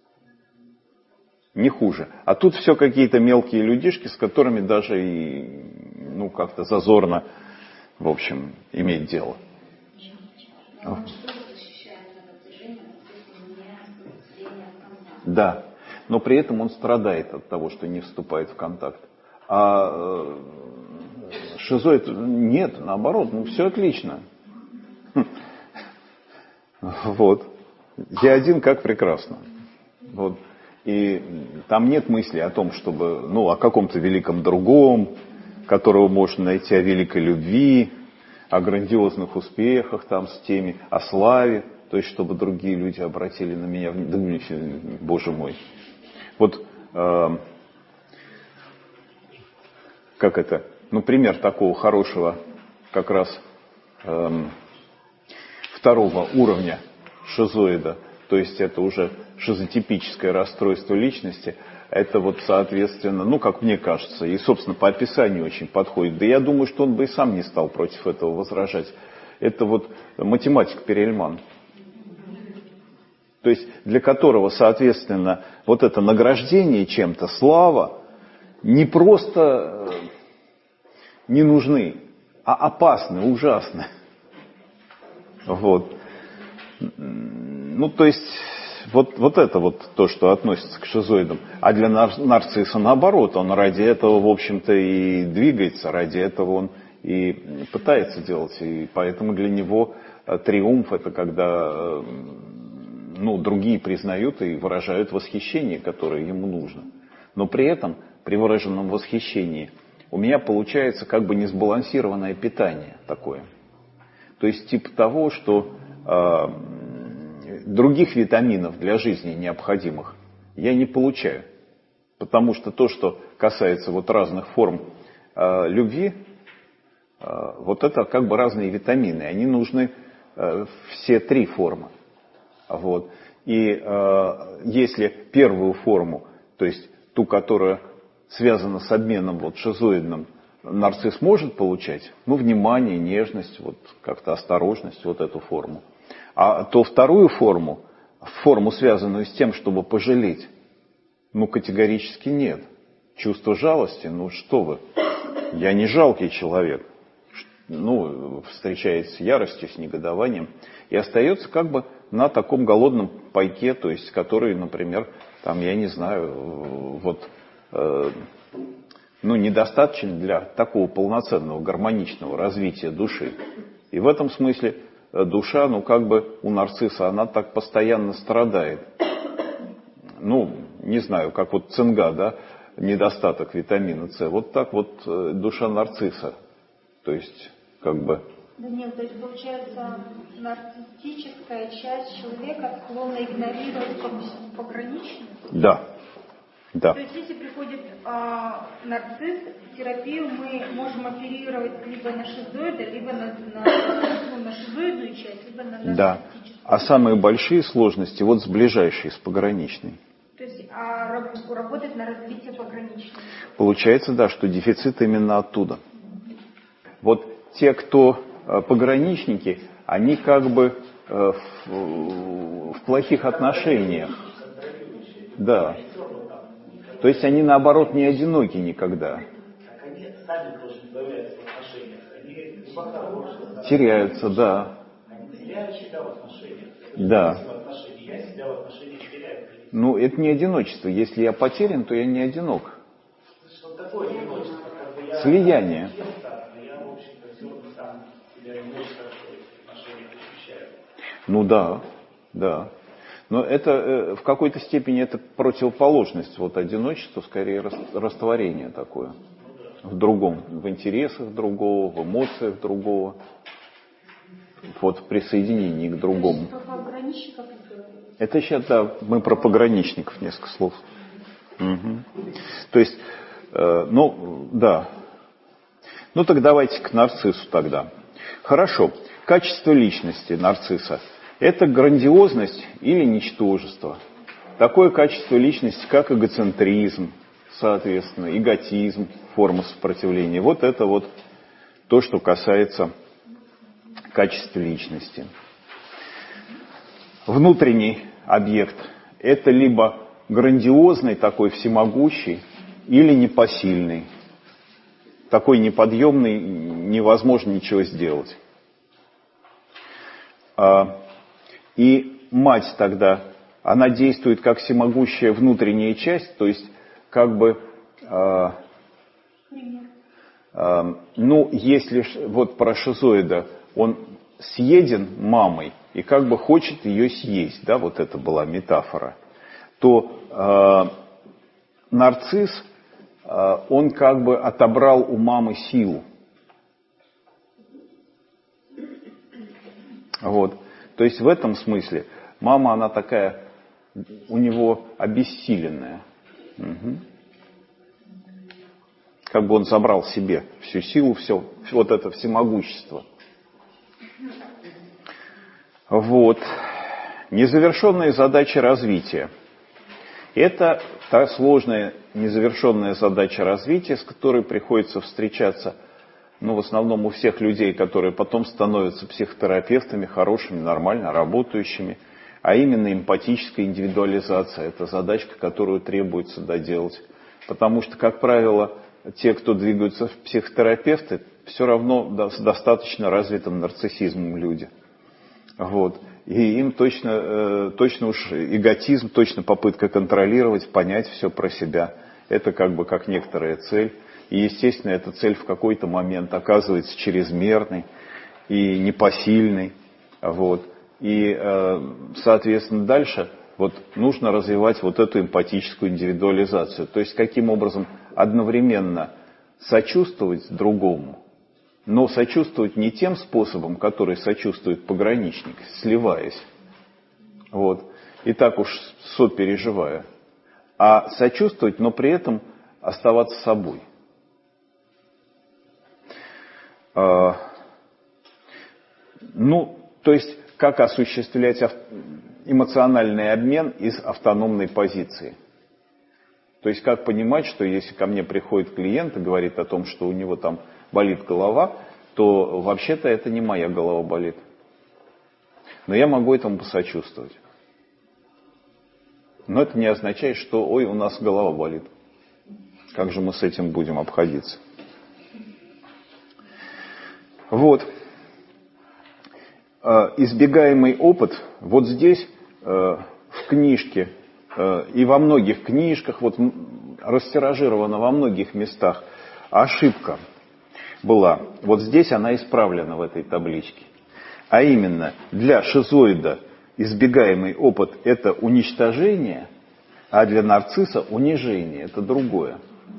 Не хуже. А тут все какие-то мелкие людишки, с которыми даже и, ну, как-то зазорно, в общем, иметь дело. Да, но при этом он страдает от того, что не вступает в контакт. А э, шизоид нет, наоборот, ну все отлично. Вот. Я один, как прекрасно. Вот. И там нет мысли о том, чтобы, ну, о каком-то великом другом, которого можно найти, о великой любви, о грандиозных успехах там с теми, о славе, то есть чтобы другие люди обратили на меня внимание. Боже мой. Вот э, как это, ну, пример такого хорошего как раз э, второго уровня шизоида, то есть это уже шизотипическое расстройство личности, это вот соответственно, ну, как мне кажется, и, собственно, по описанию очень подходит. Да я думаю, что он бы и сам не стал против этого возражать. Это вот математик Перельман. То есть для которого, соответственно, вот это награждение чем-то, слава, не просто не нужны, а опасны, ужасны. Вот. Ну, то есть, вот, вот это вот то, что относится к шизоидам. А для нар- нарцисса наоборот, он ради этого, в общем-то, и двигается, ради этого он и пытается делать. И поэтому для него триумф — это когда, ну, другие признают и выражают восхищение, которое ему нужно. Но при этом, при выраженном восхищении, у меня получается как бы несбалансированное питание такое. То есть типа того, что э, других витаминов для жизни необходимых я не получаю. Потому что то, что касается вот разных форм э, любви, э, вот это как бы разные витамины. Они нужны э, все три формы. Вот. И э, если первую форму, то есть ту, которая связана с обменом вот шизоидным, нарцисс может получать, ну, внимание, нежность, вот как-то осторожность, вот эту форму. А то вторую форму, форму, связанную с тем, чтобы пожалеть, ну, категорически нет. Чувство жалости, ну, что вы, я не жалкий человек. Ну, встречается с яростью, с негодованием. И остается как бы на таком голодном пайке, то есть который, например, там, я не знаю, вот... Э, ну, недостаточно для такого полноценного, гармоничного развития души. И в этом смысле душа, ну, как бы у нарцисса, она так постоянно страдает. Ну, не знаю, как вот цинга, да, недостаток витамина С. Вот так вот душа нарцисса. То есть, как бы... Данил, то есть, получается, нарциссическая часть человека склонна игнорировать пограничность? Да. Да. То есть, если приходит а, нарцисс, в терапию мы можем оперировать либо на шизоида, либо на, на, ну, на шизоидную часть, либо на нарциссическую. Да. А самые большие сложности вот с ближайшей, с пограничной. То есть, а работать на развитие пограничной. Получается, да, что дефицит именно оттуда. Вот те, кто э, пограничники, они как бы э, в, в плохих отношениях. Да. То есть они, наоборот, не одиноки никогда. Они сами тоже появляются в отношениях. Они глубоко теряются, да. Они теряют себя в отношениях. Да. Я себя в отношениях теряю. Ну, это не одиночество. Если я потерян, то я не одинок. Что такое одиночество? Как бы я... Слияние. Я, в общем-то, все сам себя одиночество в отношениях ощущаю. Ну да, да. Но это в какой-то степени это противоположность. Вот одиночество, скорее растворение такое. В другом, в интересах другого, в эмоциях другого. Вот в присоединении к другому. Это сейчас, да, мы про пограничников несколько слов. Угу. То есть, э, ну, да. Ну так давайте к нарциссу тогда. Хорошо. Качество личности нарцисса – это грандиозность или ничтожество. Такое качество личности, как эгоцентризм, соответственно, эготизм, форма сопротивления. Вот это вот то, что касается качества личности. Внутренний объект – это либо грандиозный, такой всемогущий, или непосильный. Такой неподъемный, невозможно ничего сделать. И мать тогда, она действует как всемогущая внутренняя часть, то есть как бы, э, э, ну, если вот про шизоида, он съеден мамой и как бы хочет ее съесть, да, вот это была метафора, то э, нарцисс, э, он как бы отобрал у мамы силу. Вот. То есть в этом смысле мама, она такая, у него обессиленная. Угу. Как бы он забрал себе всю силу, все, вот это всемогущество. Вот. Незавершенные задачи развития. Это та сложная незавершенная задача развития, с которой приходится встречаться, ну, в основном у всех людей, которые потом становятся психотерапевтами, хорошими, нормально работающими, а именно эмпатическая индивидуализация. Это задачка, которую требуется доделать. Потому что, как правило, те, кто двигаются в психотерапевты, все равно с достаточно развитым нарциссизмом люди. Вот. И им точно, точно уж эготизм, точно попытка контролировать, понять все про себя. Это как бы как некоторая цель. И, естественно, эта цель в какой-то момент оказывается чрезмерной и непосильной. Вот. И, соответственно, дальше вот нужно развивать вот эту эмпатическую индивидуализацию. То есть, каким образом одновременно сочувствовать другому, но сочувствовать не тем способом, который сочувствует пограничник, сливаясь, вот, и так уж сопереживая, а сочувствовать, но при этом оставаться собой. А, ну, то есть, как осуществлять эмоциональный обмен из автономной позиции. То есть, как понимать, что если ко мне приходит клиент и говорит о том, что у него там болит голова, то вообще-то это не моя голова болит. Но я могу этому посочувствовать. Но это не означает, что ой, у нас голова болит. Как же мы с этим будем обходиться? Вот. Избегаемый опыт, вот здесь в книжке и во многих книжках, вот растиражирована во многих местах ошибка была. Вот здесь она исправлена в этой табличке. А именно, для шизоида избегаемый опыт – это уничтожение, а для нарцисса унижение – это другое.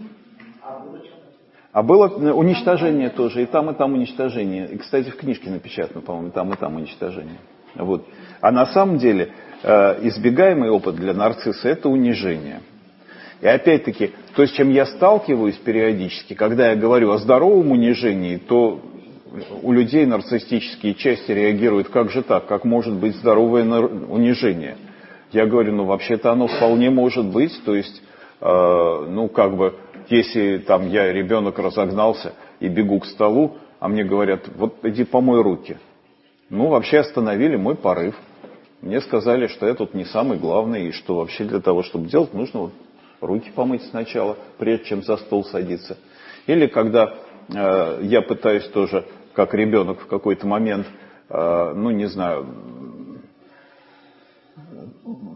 А было уничтожение тоже, и там, и там уничтожение. И, кстати, в книжке напечатано, по-моему, и там, и там уничтожение. Вот. А на самом деле избегаемый опыт для нарцисса – это унижение. И опять-таки, то, с чем я сталкиваюсь периодически, когда я говорю о здоровом унижении, то у людей нарциссические части реагируют: как же так, как может быть здоровое унижение? Я говорю, ну вообще-то оно вполне может быть, то есть, э, ну как бы, если там я, ребенок, разогнался и бегу к столу, а мне говорят: вот иди помой руки. Ну вообще остановили мой порыв. Мне сказали, что я тут не самый главный, и что вообще для того, чтобы делать, нужно вот руки помыть сначала, прежде чем за стол садиться. Или когда э, я пытаюсь тоже, как ребенок в какой-то момент, э, ну не знаю,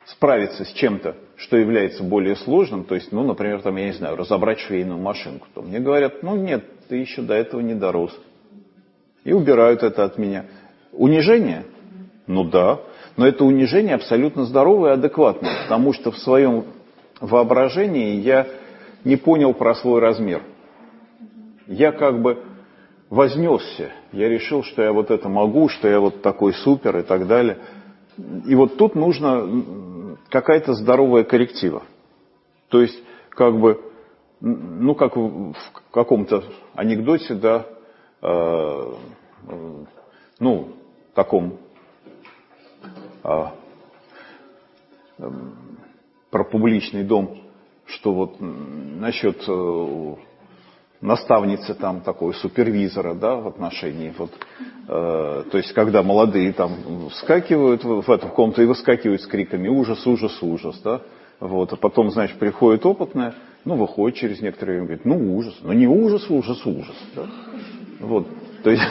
справиться с чем-то, что является более сложным, то есть, ну, например, там, я не знаю, разобрать швейную машинку, то мне говорят, ну, нет, ты еще до этого не дорос. И убирают это от меня. Унижение? Ну да, но это унижение абсолютно здоровое и адекватное, потому что в своем воображении я не понял про свой размер. Я как бы вознесся, я решил, что я вот это могу, что я вот такой супер и так далее. И вот тут нужно какая-то здоровая корректива. То есть, как бы, ну, как в каком-то анекдоте, да, э, э, ну, таком, э, э, про публичный дом, что вот насчет э, наставницы там такой супервизора, да, в отношении вот, э, то есть когда молодые там вскакивают в, в эту комнату и выскакивают с криками ужас, ужас, ужас, да, вот, а потом, значит, приходит опытная, ну, выходит через некоторое время, говорит, ну, ужас, ну, не ужас, ужас, ужас, да, вот, то есть,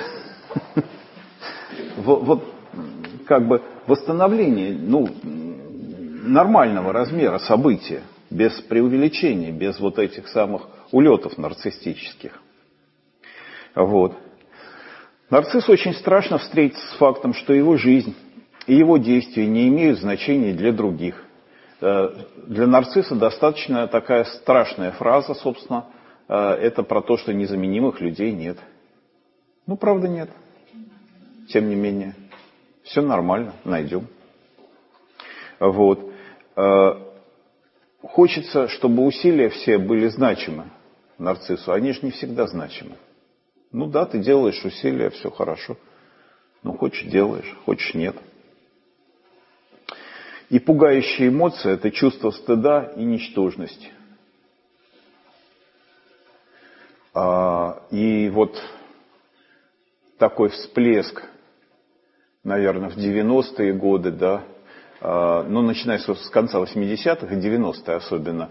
вот, как бы восстановление, ну, нормального размера события, без преувеличения, без вот этих самых улетов нарциссических. Вот. Нарцисс очень страшно встретиться с фактом, что его жизнь и его действия не имеют значения для других. Для нарцисса достаточно такая страшная фраза, собственно, это про то, что незаменимых людей нет. Ну, правда, нет. Тем не менее, все нормально, найдем. Вот. Хочется, чтобы усилия все были значимы нарциссу. Они же не всегда значимы. Ну да, ты делаешь усилия, все хорошо. Ну, хочешь делаешь, хочешь нет. И пугающая эмоция – это чувство стыда и ничтожности. А, и вот такой всплеск, наверное, в девяностые годы, да, а, ну, начиная с конца восьмидесятых и девяностых особенно,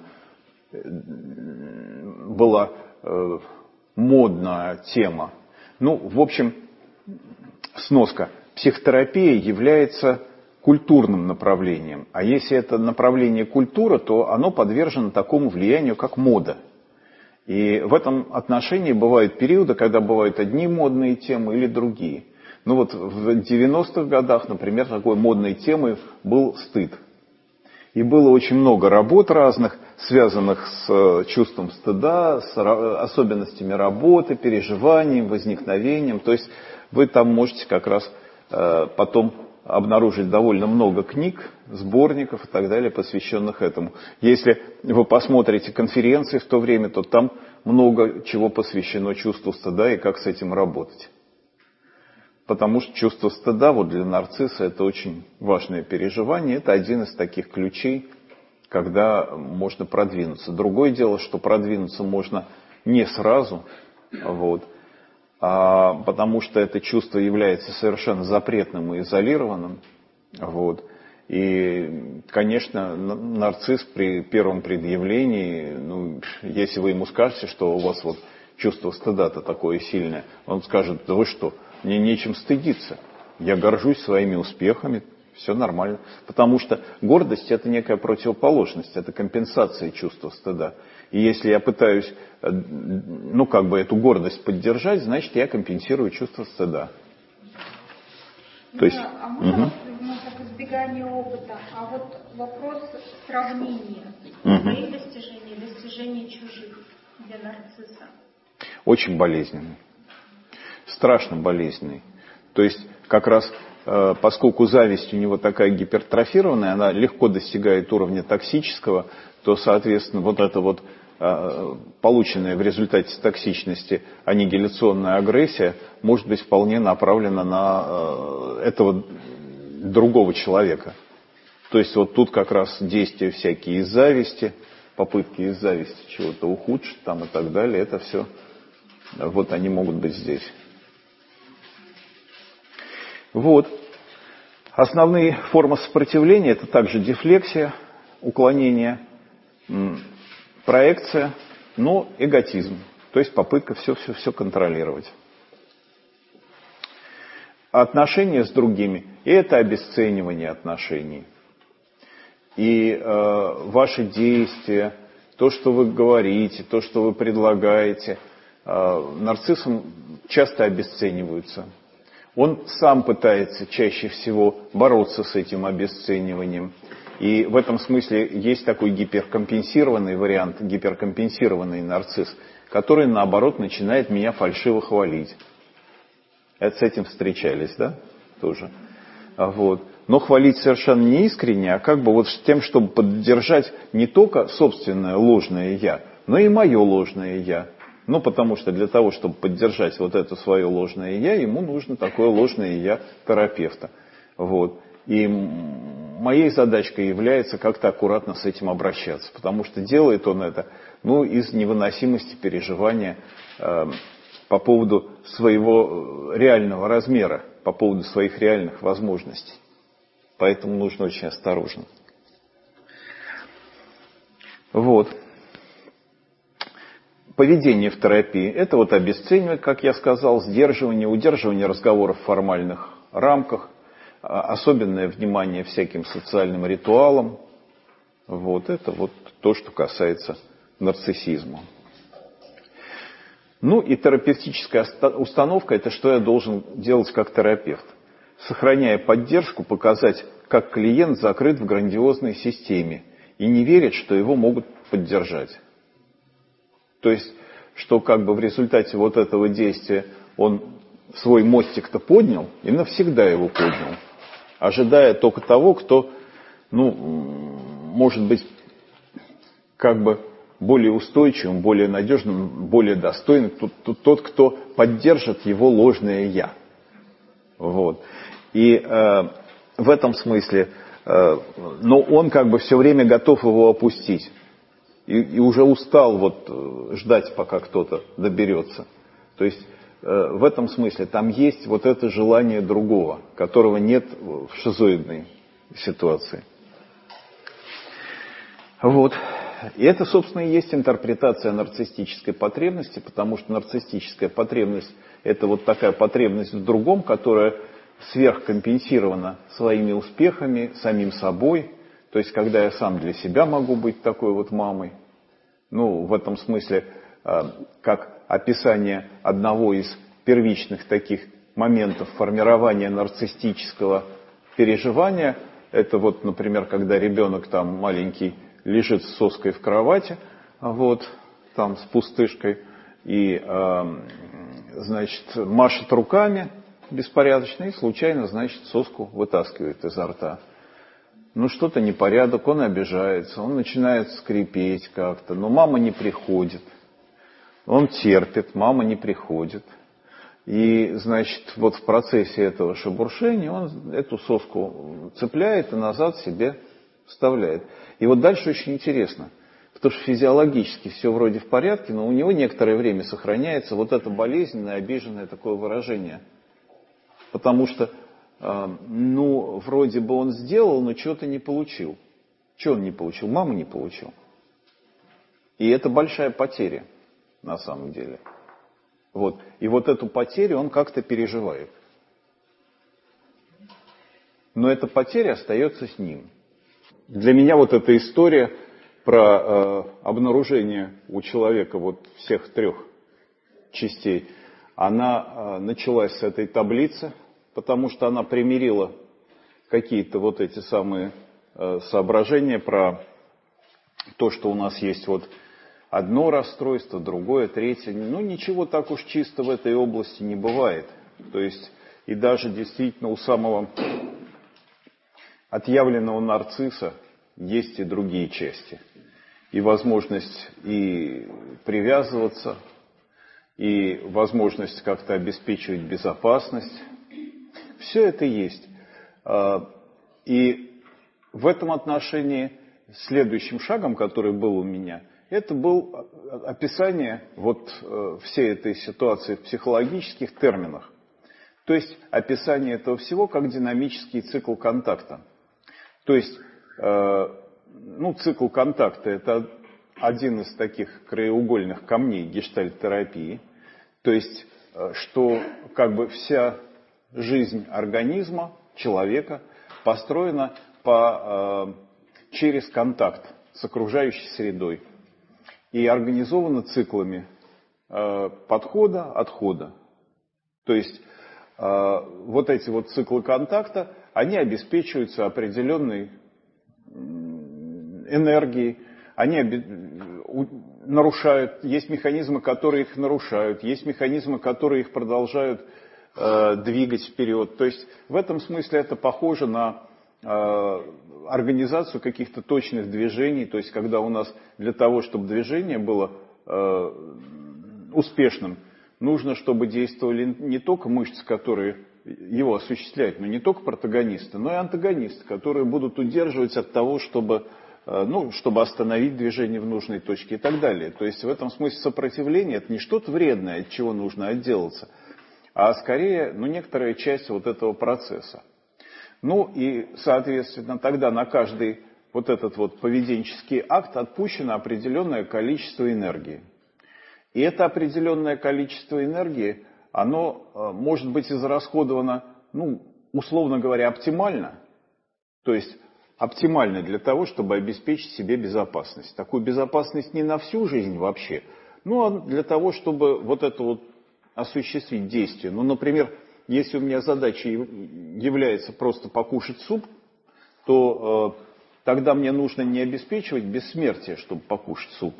была э, модная тема. Ну, в общем, сноска. Психотерапия является культурным направлением. А если это направление культура, то оно подвержено такому влиянию, как мода. И в этом отношении бывают периоды, когда бывают одни модные темы или другие. Ну вот в девяностых годах, например, такой модной темой был стыд. И было очень много работ разных, связанных с чувством стыда, с особенностями работы, переживанием, возникновением. То есть вы там можете как раз потом обнаружить довольно много книг, сборников и так далее, посвященных этому. Если вы посмотрите конференции в то время, то там много чего посвящено чувству стыда и как с этим работать. Потому что чувство стыда вот для нарцисса это очень важное переживание. Это один из таких ключей, когда можно продвинуться. Другое дело, что продвинуться можно не сразу, вот, а потому что это чувство является совершенно запретным и изолированным. Вот. И, конечно, нарцисс при первом предъявлении, ну, если вы ему скажете, что у вас вот чувство стыда-то такое сильное, он скажет, да вы что, мне нечем стыдиться, я горжусь своими успехами, все нормально. Потому что гордость это некая противоположность, это компенсация чувства стыда. И если я пытаюсь, ну, как бы эту гордость поддержать, значит, я компенсирую чувство стыда. Да, То есть, а можно угу. ну, как избегание опыта, а вот вопрос сравнения Угу. своих достижений и достижений чужих для нарцисса. Очень болезненный. Страшно болезненный. То есть, как раз, э, поскольку зависть у него такая гипертрофированная, она легко достигает уровня токсического, то, соответственно, вот эта вот э, полученная в результате токсичности аннигиляционная агрессия может быть вполне направлена на э, этого другого человека. То есть, вот тут как раз действия всякие из зависти, попытки из зависти чего-то ухудшить там и так далее, это все, вот они могут быть здесь. Вот. Основные формы сопротивления это также дефлексия, уклонение, проекция, но эготизм, то есть попытка все-все-все контролировать. Отношения с другими – это обесценивание отношений. и э, ваши действия, то, что вы говорите, то, что вы предлагаете, э, нарциссом часто обесцениваются. Он сам пытается чаще всего бороться с этим обесцениванием. И в этом смысле есть такой гиперкомпенсированный вариант, гиперкомпенсированный нарцисс, который, наоборот, начинает меня фальшиво хвалить. Это с этим встречались, да? Тоже. Вот. Но хвалить совершенно не искренне, а как бы вот с тем, чтобы поддержать не только собственное ложное «я», но и мое ложное «я». Ну, потому что для того, чтобы поддержать вот это свое ложное «я», ему нужно такое ложное «я» терапевта. Вот. И моей задачкой является как-то аккуратно с этим обращаться, потому что делает он это, ну, из невыносимости переживания э, по поводу своего реального размера, по поводу своих реальных возможностей. Поэтому нужно очень осторожно. Вот. Поведение в терапии – это вот обесценивание, как я сказал, сдерживание, удерживание разговоров в формальных рамках, особенное внимание всяким социальным ритуалам. Вот это вот то, что касается нарциссизма. Ну и терапевтическая установка – это что я должен делать как терапевт. Сохраняя поддержку, показать, как клиент закрыт в грандиозной системе и не верит, что его могут поддержать. То есть, что как бы в результате вот этого действия он свой мостик-то поднял и навсегда его поднял, ожидая только того, кто, ну, может быть, как бы более устойчивым, более надежным, более достойным, тот, тот кто поддержит его ложное «я». Вот. И э, в этом смысле, э, но он как бы все время готов его опустить. И, и уже устал вот ждать, пока кто-то доберется. То есть э, в этом смысле там есть вот это желание другого, которого нет в шизоидной ситуации. Вот. И это, собственно, и есть интерпретация нарциссической потребности, потому что нарциссическая потребность – это вот такая потребность в другом, которая сверхкомпенсирована своими успехами, самим собой. То есть, когда я сам для себя могу быть такой вот мамой. Ну, в этом смысле, как описание одного из первичных таких моментов формирования нарциссического переживания, это вот, например, когда ребенок там маленький лежит с соской в кровати, вот, там с пустышкой, и, значит, машет руками беспорядочно, и случайно, значит, соску вытаскивает изо рта. Ну, что-то непорядок, он обижается, он начинает скрипеть как-то, но мама не приходит. Он терпит, мама не приходит. И, значит, вот в процессе этого шебуршения он эту соску цепляет и назад себе вставляет. И вот дальше очень интересно, потому что физиологически все вроде в порядке, но у него некоторое время сохраняется вот это болезненное, обиженное такое выражение. Потому что ну, вроде бы он сделал, но чего-то не получил. Чего он не получил? Маму не получил. И это большая потеря, на самом деле. Вот. И вот эту потерю он как-то переживает. Но эта потеря остается с ним. Для меня вот эта история про э, обнаружение у человека вот всех трех частей, она э, началась с этой таблицы, потому что она примирила какие-то вот эти самые э, соображения про то, что у нас есть вот одно расстройство, другое, третье. Ну, ничего так уж чисто в этой области не бывает. То есть, и даже действительно у самого отъявленного нарцисса есть и другие части. И возможность и привязываться, и возможность как-то обеспечивать безопасность. Все это есть. И в этом отношении следующим шагом, который был у меня, это было описание вот всей этой ситуации в психологических терминах. То есть описание этого всего как динамический цикл контакта. То есть, ну, цикл контакта – это один из таких краеугольных камней гештальт-терапии. То есть, что как бы вся жизнь организма, человека, построена по через контакт с окружающей средой и организовано циклами э, подхода, отхода. То есть э, вот эти вот циклы контакта, они обеспечиваются определенной энергией, они нарушают, есть механизмы, которые их нарушают, есть механизмы, которые их продолжают э, двигать вперед. То есть в этом смысле это похоже на э, организацию каких-то точных движений, то есть когда у нас для того, чтобы движение было э, успешным, нужно, чтобы действовали не только мышцы, которые его осуществляют, но не только протагонисты, но и антагонисты, которые будут удерживать от того, чтобы ну, чтобы остановить движение в нужной точке и так далее. То есть в этом смысле сопротивление – это не что-то вредное, от чего нужно отделаться, а скорее ну, некоторая часть вот этого процесса. Ну и, соответственно, тогда на каждый вот этот вот поведенческий акт отпущено определенное количество энергии. И это определенное количество энергии, оно может быть израсходовано, ну, условно говоря, оптимально, то есть оптимально для того, чтобы обеспечить себе безопасность. Такую безопасность не на всю жизнь вообще, но для того, чтобы вот это вот осуществить действие. Ну, например, если у меня задача является просто покушать суп, то э, тогда мне нужно не обеспечивать бессмертие, чтобы покушать суп,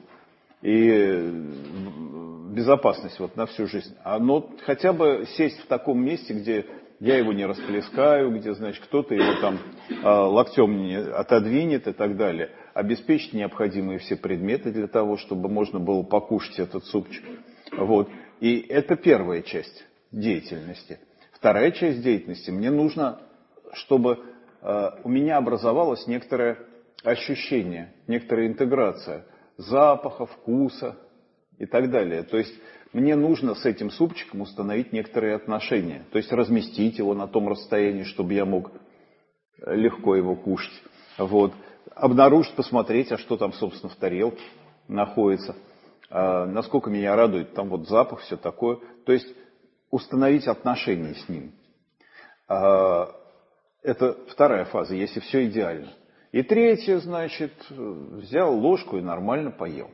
и безопасность вот на всю жизнь, а но хотя бы сесть в таком месте, где я его не расплескаю, где, значит, кто-то его там э, локтем не отодвинет и так далее. Обеспечить необходимые все предметы для того, чтобы можно было покушать этот супчик. Вот. И это первая часть деятельности. Вторая часть деятельности. Мне нужно, чтобы э, у меня образовалось некоторое ощущение, некоторая интеграция запаха, вкуса и так далее. То есть мне нужно с этим супчиком установить некоторые отношения. То есть разместить его на том расстоянии, чтобы я мог легко его кушать. Вот. Обнаружить, посмотреть, а что там, собственно, в тарелке находится. А, насколько меня радует там вот запах, все такое. То есть установить отношения с ним. А, это вторая фаза, если все идеально. И третья, значит, взял ложку и нормально поел.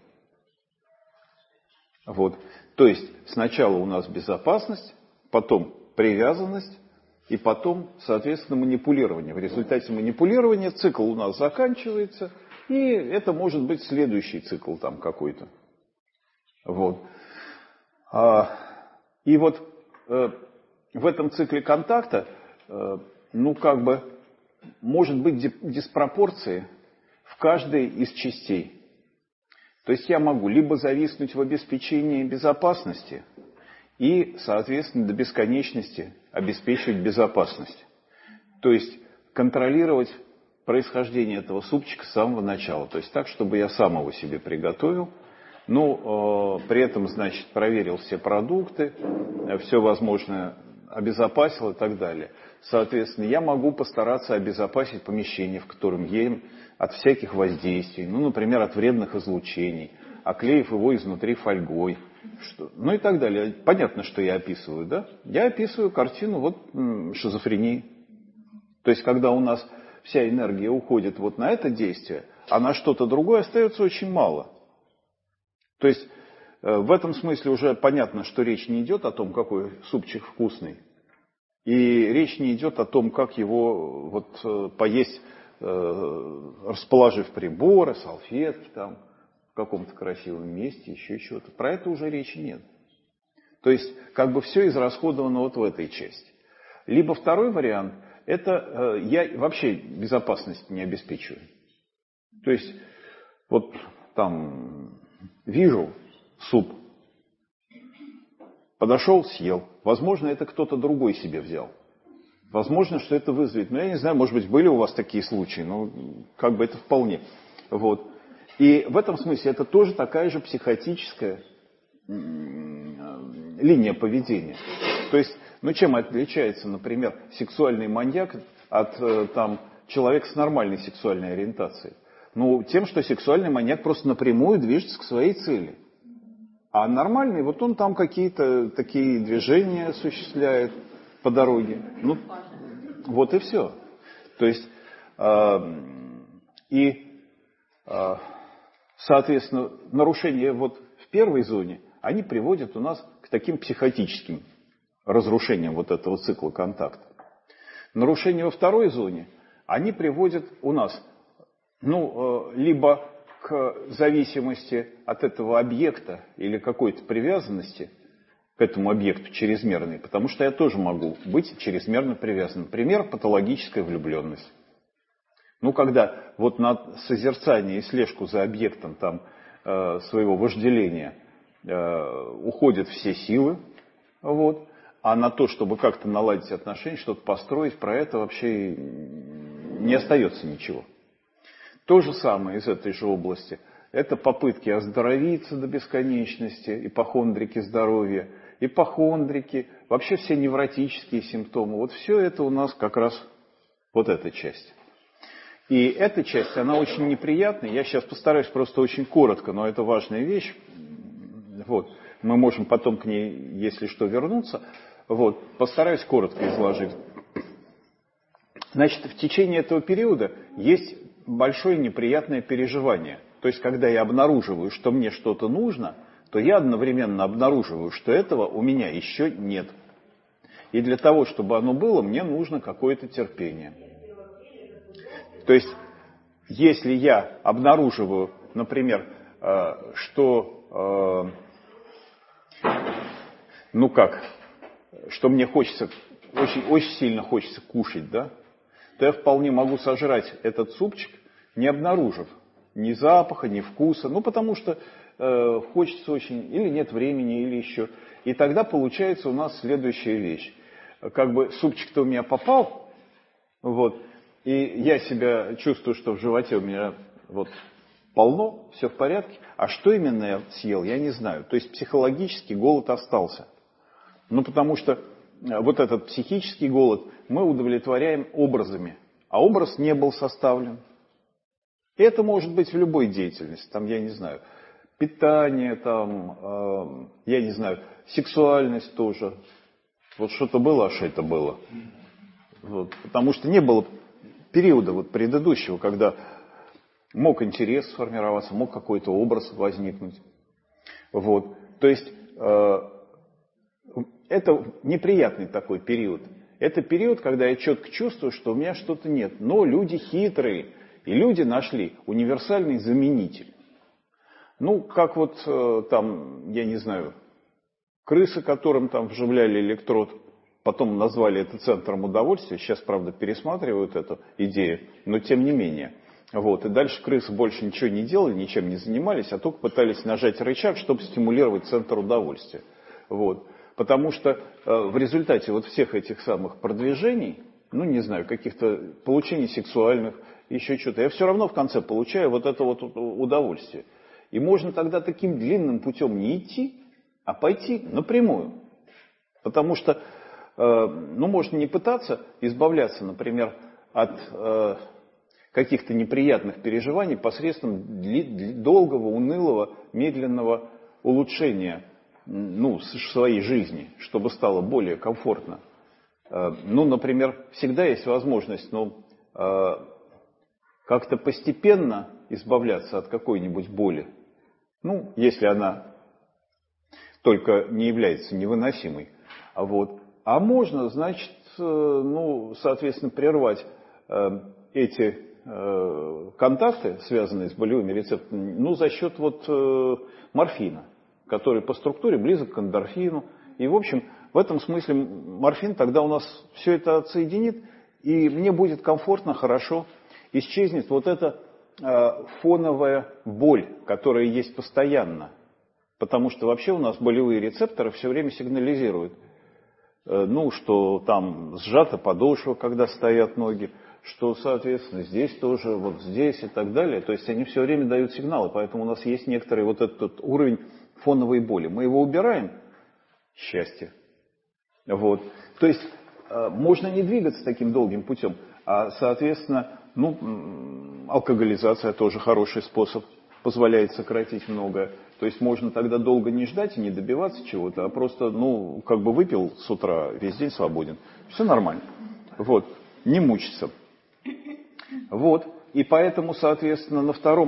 Вот. То есть сначала у нас безопасность, потом привязанность и потом, соответственно, манипулирование. В результате манипулирования цикл у нас заканчивается, и это может быть следующий цикл там какой-то. Вот. А, и вот э, в этом цикле контакта, э, ну как бы, может быть диспропорции в каждой из частей. То есть я могу либо зависнуть в обеспечении безопасности и, соответственно, до бесконечности обеспечивать безопасность. То есть контролировать происхождение этого супчика с самого начала. То есть так, чтобы я сам его себе приготовил, но э, при этом, значит, проверил все продукты, все возможное обезопасил и так далее. Соответственно, я могу постараться обезопасить помещение, в котором ем, от всяких воздействий, ну, например, от вредных излучений, оклеив его изнутри фольгой, что, ну и так далее. Понятно, что я описываю, да? Я описываю картину вот м, шизофрении. То есть, когда у нас вся энергия уходит вот на это действие, а на что-то другое остается очень мало. То есть, э, в этом смысле уже понятно, что речь не идет о том, какой супчик вкусный. И речь не идет о том, как его вот, поесть, э, расположив приборы, салфетки там, в каком-то красивом месте, еще чего-то. Про это уже речи нет. То есть, как бы все израсходовано вот в этой части. Либо второй вариант, это э, я вообще безопасность не обеспечиваю. То есть, вот там вижу суп, подошел, съел. Возможно, это кто-то другой себе взял. Возможно, что это вызовет. Но я не знаю, может быть, были у вас такие случаи. Но как бы это вполне. Вот. И в этом смысле это тоже такая же психотическая линия поведения. То есть, ну чем отличается, например, сексуальный маньяк от там, человека с нормальной сексуальной ориентацией? Ну, тем, что сексуальный маньяк просто напрямую движется к своей цели. А нормальный, вот он там какие-то такие движения осуществляет по дороге. Ну, вот и все. То есть, э, и Соответственно, нарушения вот в первой зоне, они приводят у нас к таким психотическим разрушениям вот этого цикла контакта. Нарушения во второй зоне, они приводят у нас, ну, либо к зависимости от этого объекта или какой-то привязанности к этому объекту чрезмерной, потому что я тоже могу быть чрезмерно привязанным. Пример – патологическая влюбленность. Ну, когда вот на созерцание и слежку за объектом там, э, своего вожделения э, уходят все силы, вот, а на то, чтобы как-то наладить отношения, что-то построить, про это вообще не остается ничего. То же самое из этой же области. Это попытки оздоровиться до бесконечности, ипохондрики здоровья, ипохондрики, вообще все невротические симптомы. Вот все это у нас как раз вот эта часть. И эта часть, она очень неприятная. Я сейчас постараюсь просто очень коротко, но это важная вещь. Вот. Мы можем потом к ней, если что, вернуться. Вот. Постараюсь коротко изложить. Значит, в течение этого периода есть большое неприятное переживание. То есть, когда я обнаруживаю, что мне что-то нужно, то я одновременно обнаруживаю, что этого у меня еще нет. И для того, чтобы оно было, мне нужно какое-то терпение. То есть, если я обнаруживаю, например, что, ну как, что мне хочется, очень, очень сильно хочется кушать, да, то я вполне могу сожрать этот супчик, не обнаружив ни запаха, ни вкуса, ну потому что э, хочется очень, или нет времени, или еще. И тогда получается у нас следующая вещь. Как бы супчик-то у меня попал, вот, и я себя чувствую, что в животе у меня вот полно, все в порядке, а что именно я съел, я не знаю. То есть психологический голод остался. Ну потому что вот этот психический голод мы удовлетворяем образами, а образ не был составлен. И это может быть в любой деятельности, там, я не знаю, питание, там, э, я не знаю, сексуальность тоже. Вот что-то было, а что это было. Вот, потому что не было периода вот предыдущего, когда мог интерес сформироваться, мог какой-то образ возникнуть. Вот, то есть э, это неприятный такой период. Это период, когда я четко чувствую, что у меня что-то нет. Но люди хитрые. И люди нашли универсальный заменитель. Ну, как вот э, там, я не знаю, крысы, которым там вживляли электрод, потом назвали это центром удовольствия. Сейчас, правда, пересматривают эту идею, но тем не менее. Вот. И дальше крысы больше ничего не делали, ничем не занимались, а только пытались нажать рычаг, чтобы стимулировать центр удовольствия. Вот. Потому что э, в результате вот всех этих самых продвижений, ну, не знаю, каких-то получений сексуальных, еще что-то, я все равно в конце получаю вот это вот удовольствие. И можно тогда таким длинным путем не идти, а пойти напрямую. Потому что, э, ну, можно не пытаться избавляться, например, от э, каких-то неприятных переживаний посредством дли- долгого, унылого, медленного улучшения, ну, своей жизни, чтобы стало более комфортно. Э, ну, например, всегда есть возможность, ну, э, как-то постепенно избавляться от какой-нибудь боли. Ну, если она только не является невыносимой. А, вот. а можно, значит, ну, соответственно, прервать э, эти э, контакты, связанные с болевыми рецепторами, ну, за счет вот э, морфина, который по структуре близок к эндорфину. И, в общем, в этом смысле морфин тогда у нас все это отсоединит, и мне будет комфортно, хорошо. Исчезнет вот эта э, фоновая боль, которая есть постоянно. Потому что вообще у нас болевые рецепторы все время сигнализируют. Э, ну, что там сжата подошва, когда стоят ноги, что, соответственно, здесь тоже, вот здесь и так далее. То есть они все время дают сигналы, поэтому у нас есть некоторый вот этот уровень фоновой боли. Мы его убираем, счастье. Вот. То есть э, можно не двигаться таким долгим путем, а, соответственно, ну, алкоголизация тоже хороший способ, позволяет сократить многое. То есть можно тогда долго не ждать и не добиваться чего-то, а просто, ну, как бы выпил с утра, весь день свободен. Все нормально. Вот. Не мучиться. Вот. И поэтому, соответственно, на втором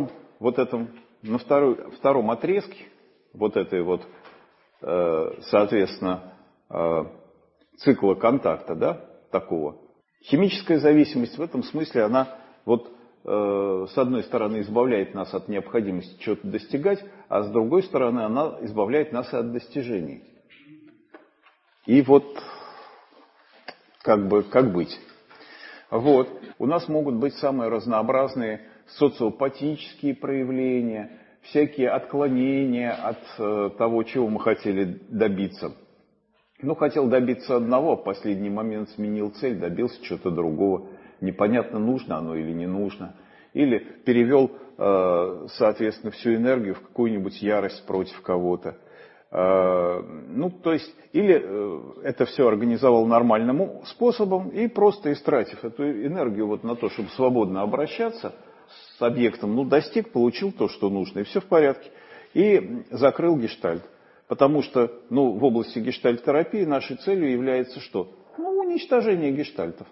вот этом, на второй, втором отрезке, вот этой вот, э, соответственно, э, цикла контакта, да, такого, химическая зависимость в этом смысле, она вот э, с одной стороны избавляет нас от необходимости чего-то достигать, а с другой стороны она избавляет нас от достижений. И вот как бы, как быть? Вот. У нас могут быть самые разнообразные социопатические проявления, всякие отклонения от э, того, чего мы хотели добиться. Ну, хотел добиться одного, а в последний момент сменил цель, добился чего-то другого. Непонятно, нужно оно или не нужно. Или перевел, э, соответственно, всю энергию в какую-нибудь ярость против кого-то. Э, ну, то есть, или э, это все организовал нормальным способом и просто истратив эту энергию вот на то, чтобы свободно обращаться с объектом, ну, достиг, получил то, что нужно, и все в порядке. И закрыл гештальт. Потому что, ну, в области гештальт-терапии нашей целью является что? Ну, уничтожение гештальтов.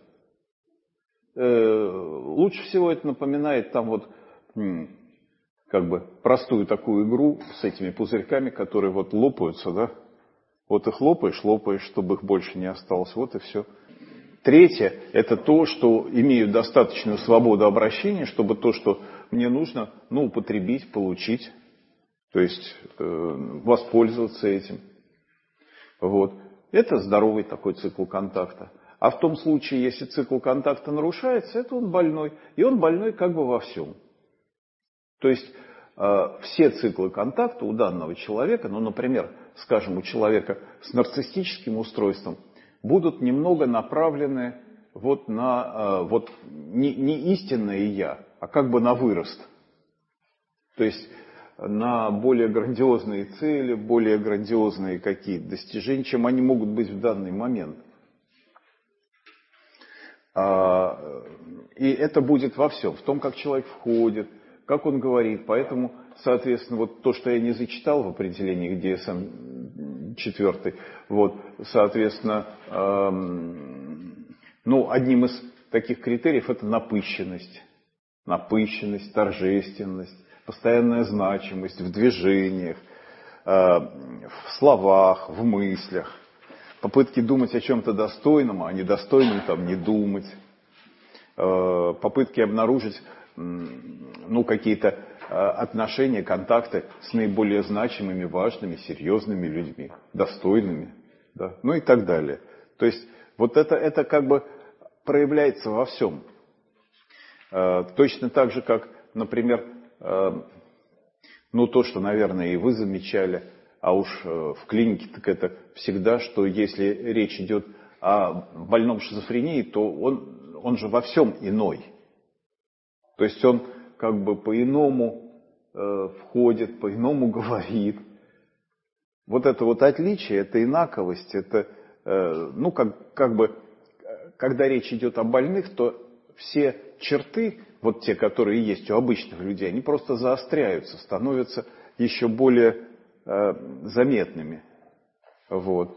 Э, лучше всего это напоминает там вот, м, как бы, простую такую игру с этими пузырьками, которые вот лопаются, да? Вот их лопаешь, лопаешь, чтобы их больше не осталось, вот и все. Третье, это то, что имею достаточную свободу обращения, чтобы то, что мне нужно, ну, употребить, получить. То есть э, воспользоваться этим. Вот. Это здоровый такой цикл контакта. А в том случае, если цикл контакта нарушается, это он больной. И он больной как бы во всем. То есть э, все циклы контакта у данного человека, ну, например, скажем, у человека с нарциссическим устройством, будут немного направлены вот на э, вот не, не истинное я, а как бы на вырост. То есть на более грандиозные цели, более грандиозные какие-то достижения, чем они могут быть в данный момент. И это будет во всем, в том, как человек входит, как он говорит. Поэтому, соответственно, вот то, что я не зачитал в определении ди эс эм четыре, вот, соответственно, ну, одним из таких критериев это напыщенность, напыщенность, торжественность, постоянная значимость в движениях, в словах, в мыслях, попытки думать о чем-то достойном, а о недостойном там не думать, попытки обнаружить, ну, какие-то отношения, контакты с наиболее значимыми, важными, серьезными людьми, достойными, да, ну и так далее. То есть вот это, это как бы проявляется во всем. Точно так же, как, например, ну, то, что, наверное, и вы замечали, а уж в клинике так это всегда, что если речь идет о больном шизофрении, то он, он же во всем иной. То есть он как бы по-иному э, входит, по-иному говорит. Вот это вот отличие, это инаковость, это, э, ну, как, как бы, когда речь идет о больных, то все черты, вот те, которые есть у обычных людей, они просто заостряются, становятся еще более э, заметными. Вот.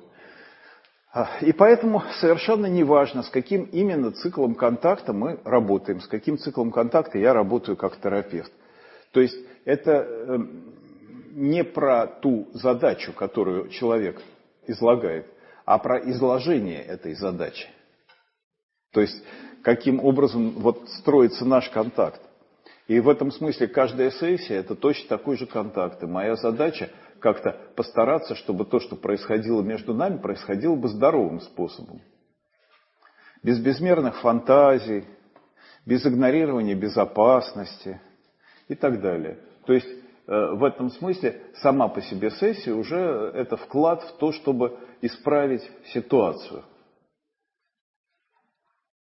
И поэтому совершенно не важно, с каким именно циклом контакта мы работаем, с каким циклом контакта я работаю как терапевт. То есть это э, не про ту задачу, которую человек излагает, а про изложение этой задачи. То есть каким образом вот строится наш контакт. И в этом смысле каждая сессия – это точно такой же контакт. И моя задача как-то постараться, чтобы то, что происходило между нами, происходило бы здоровым способом. Без безмерных фантазий, без игнорирования безопасности и так далее. То есть в этом смысле сама по себе сессия уже это вклад в то, чтобы исправить ситуацию.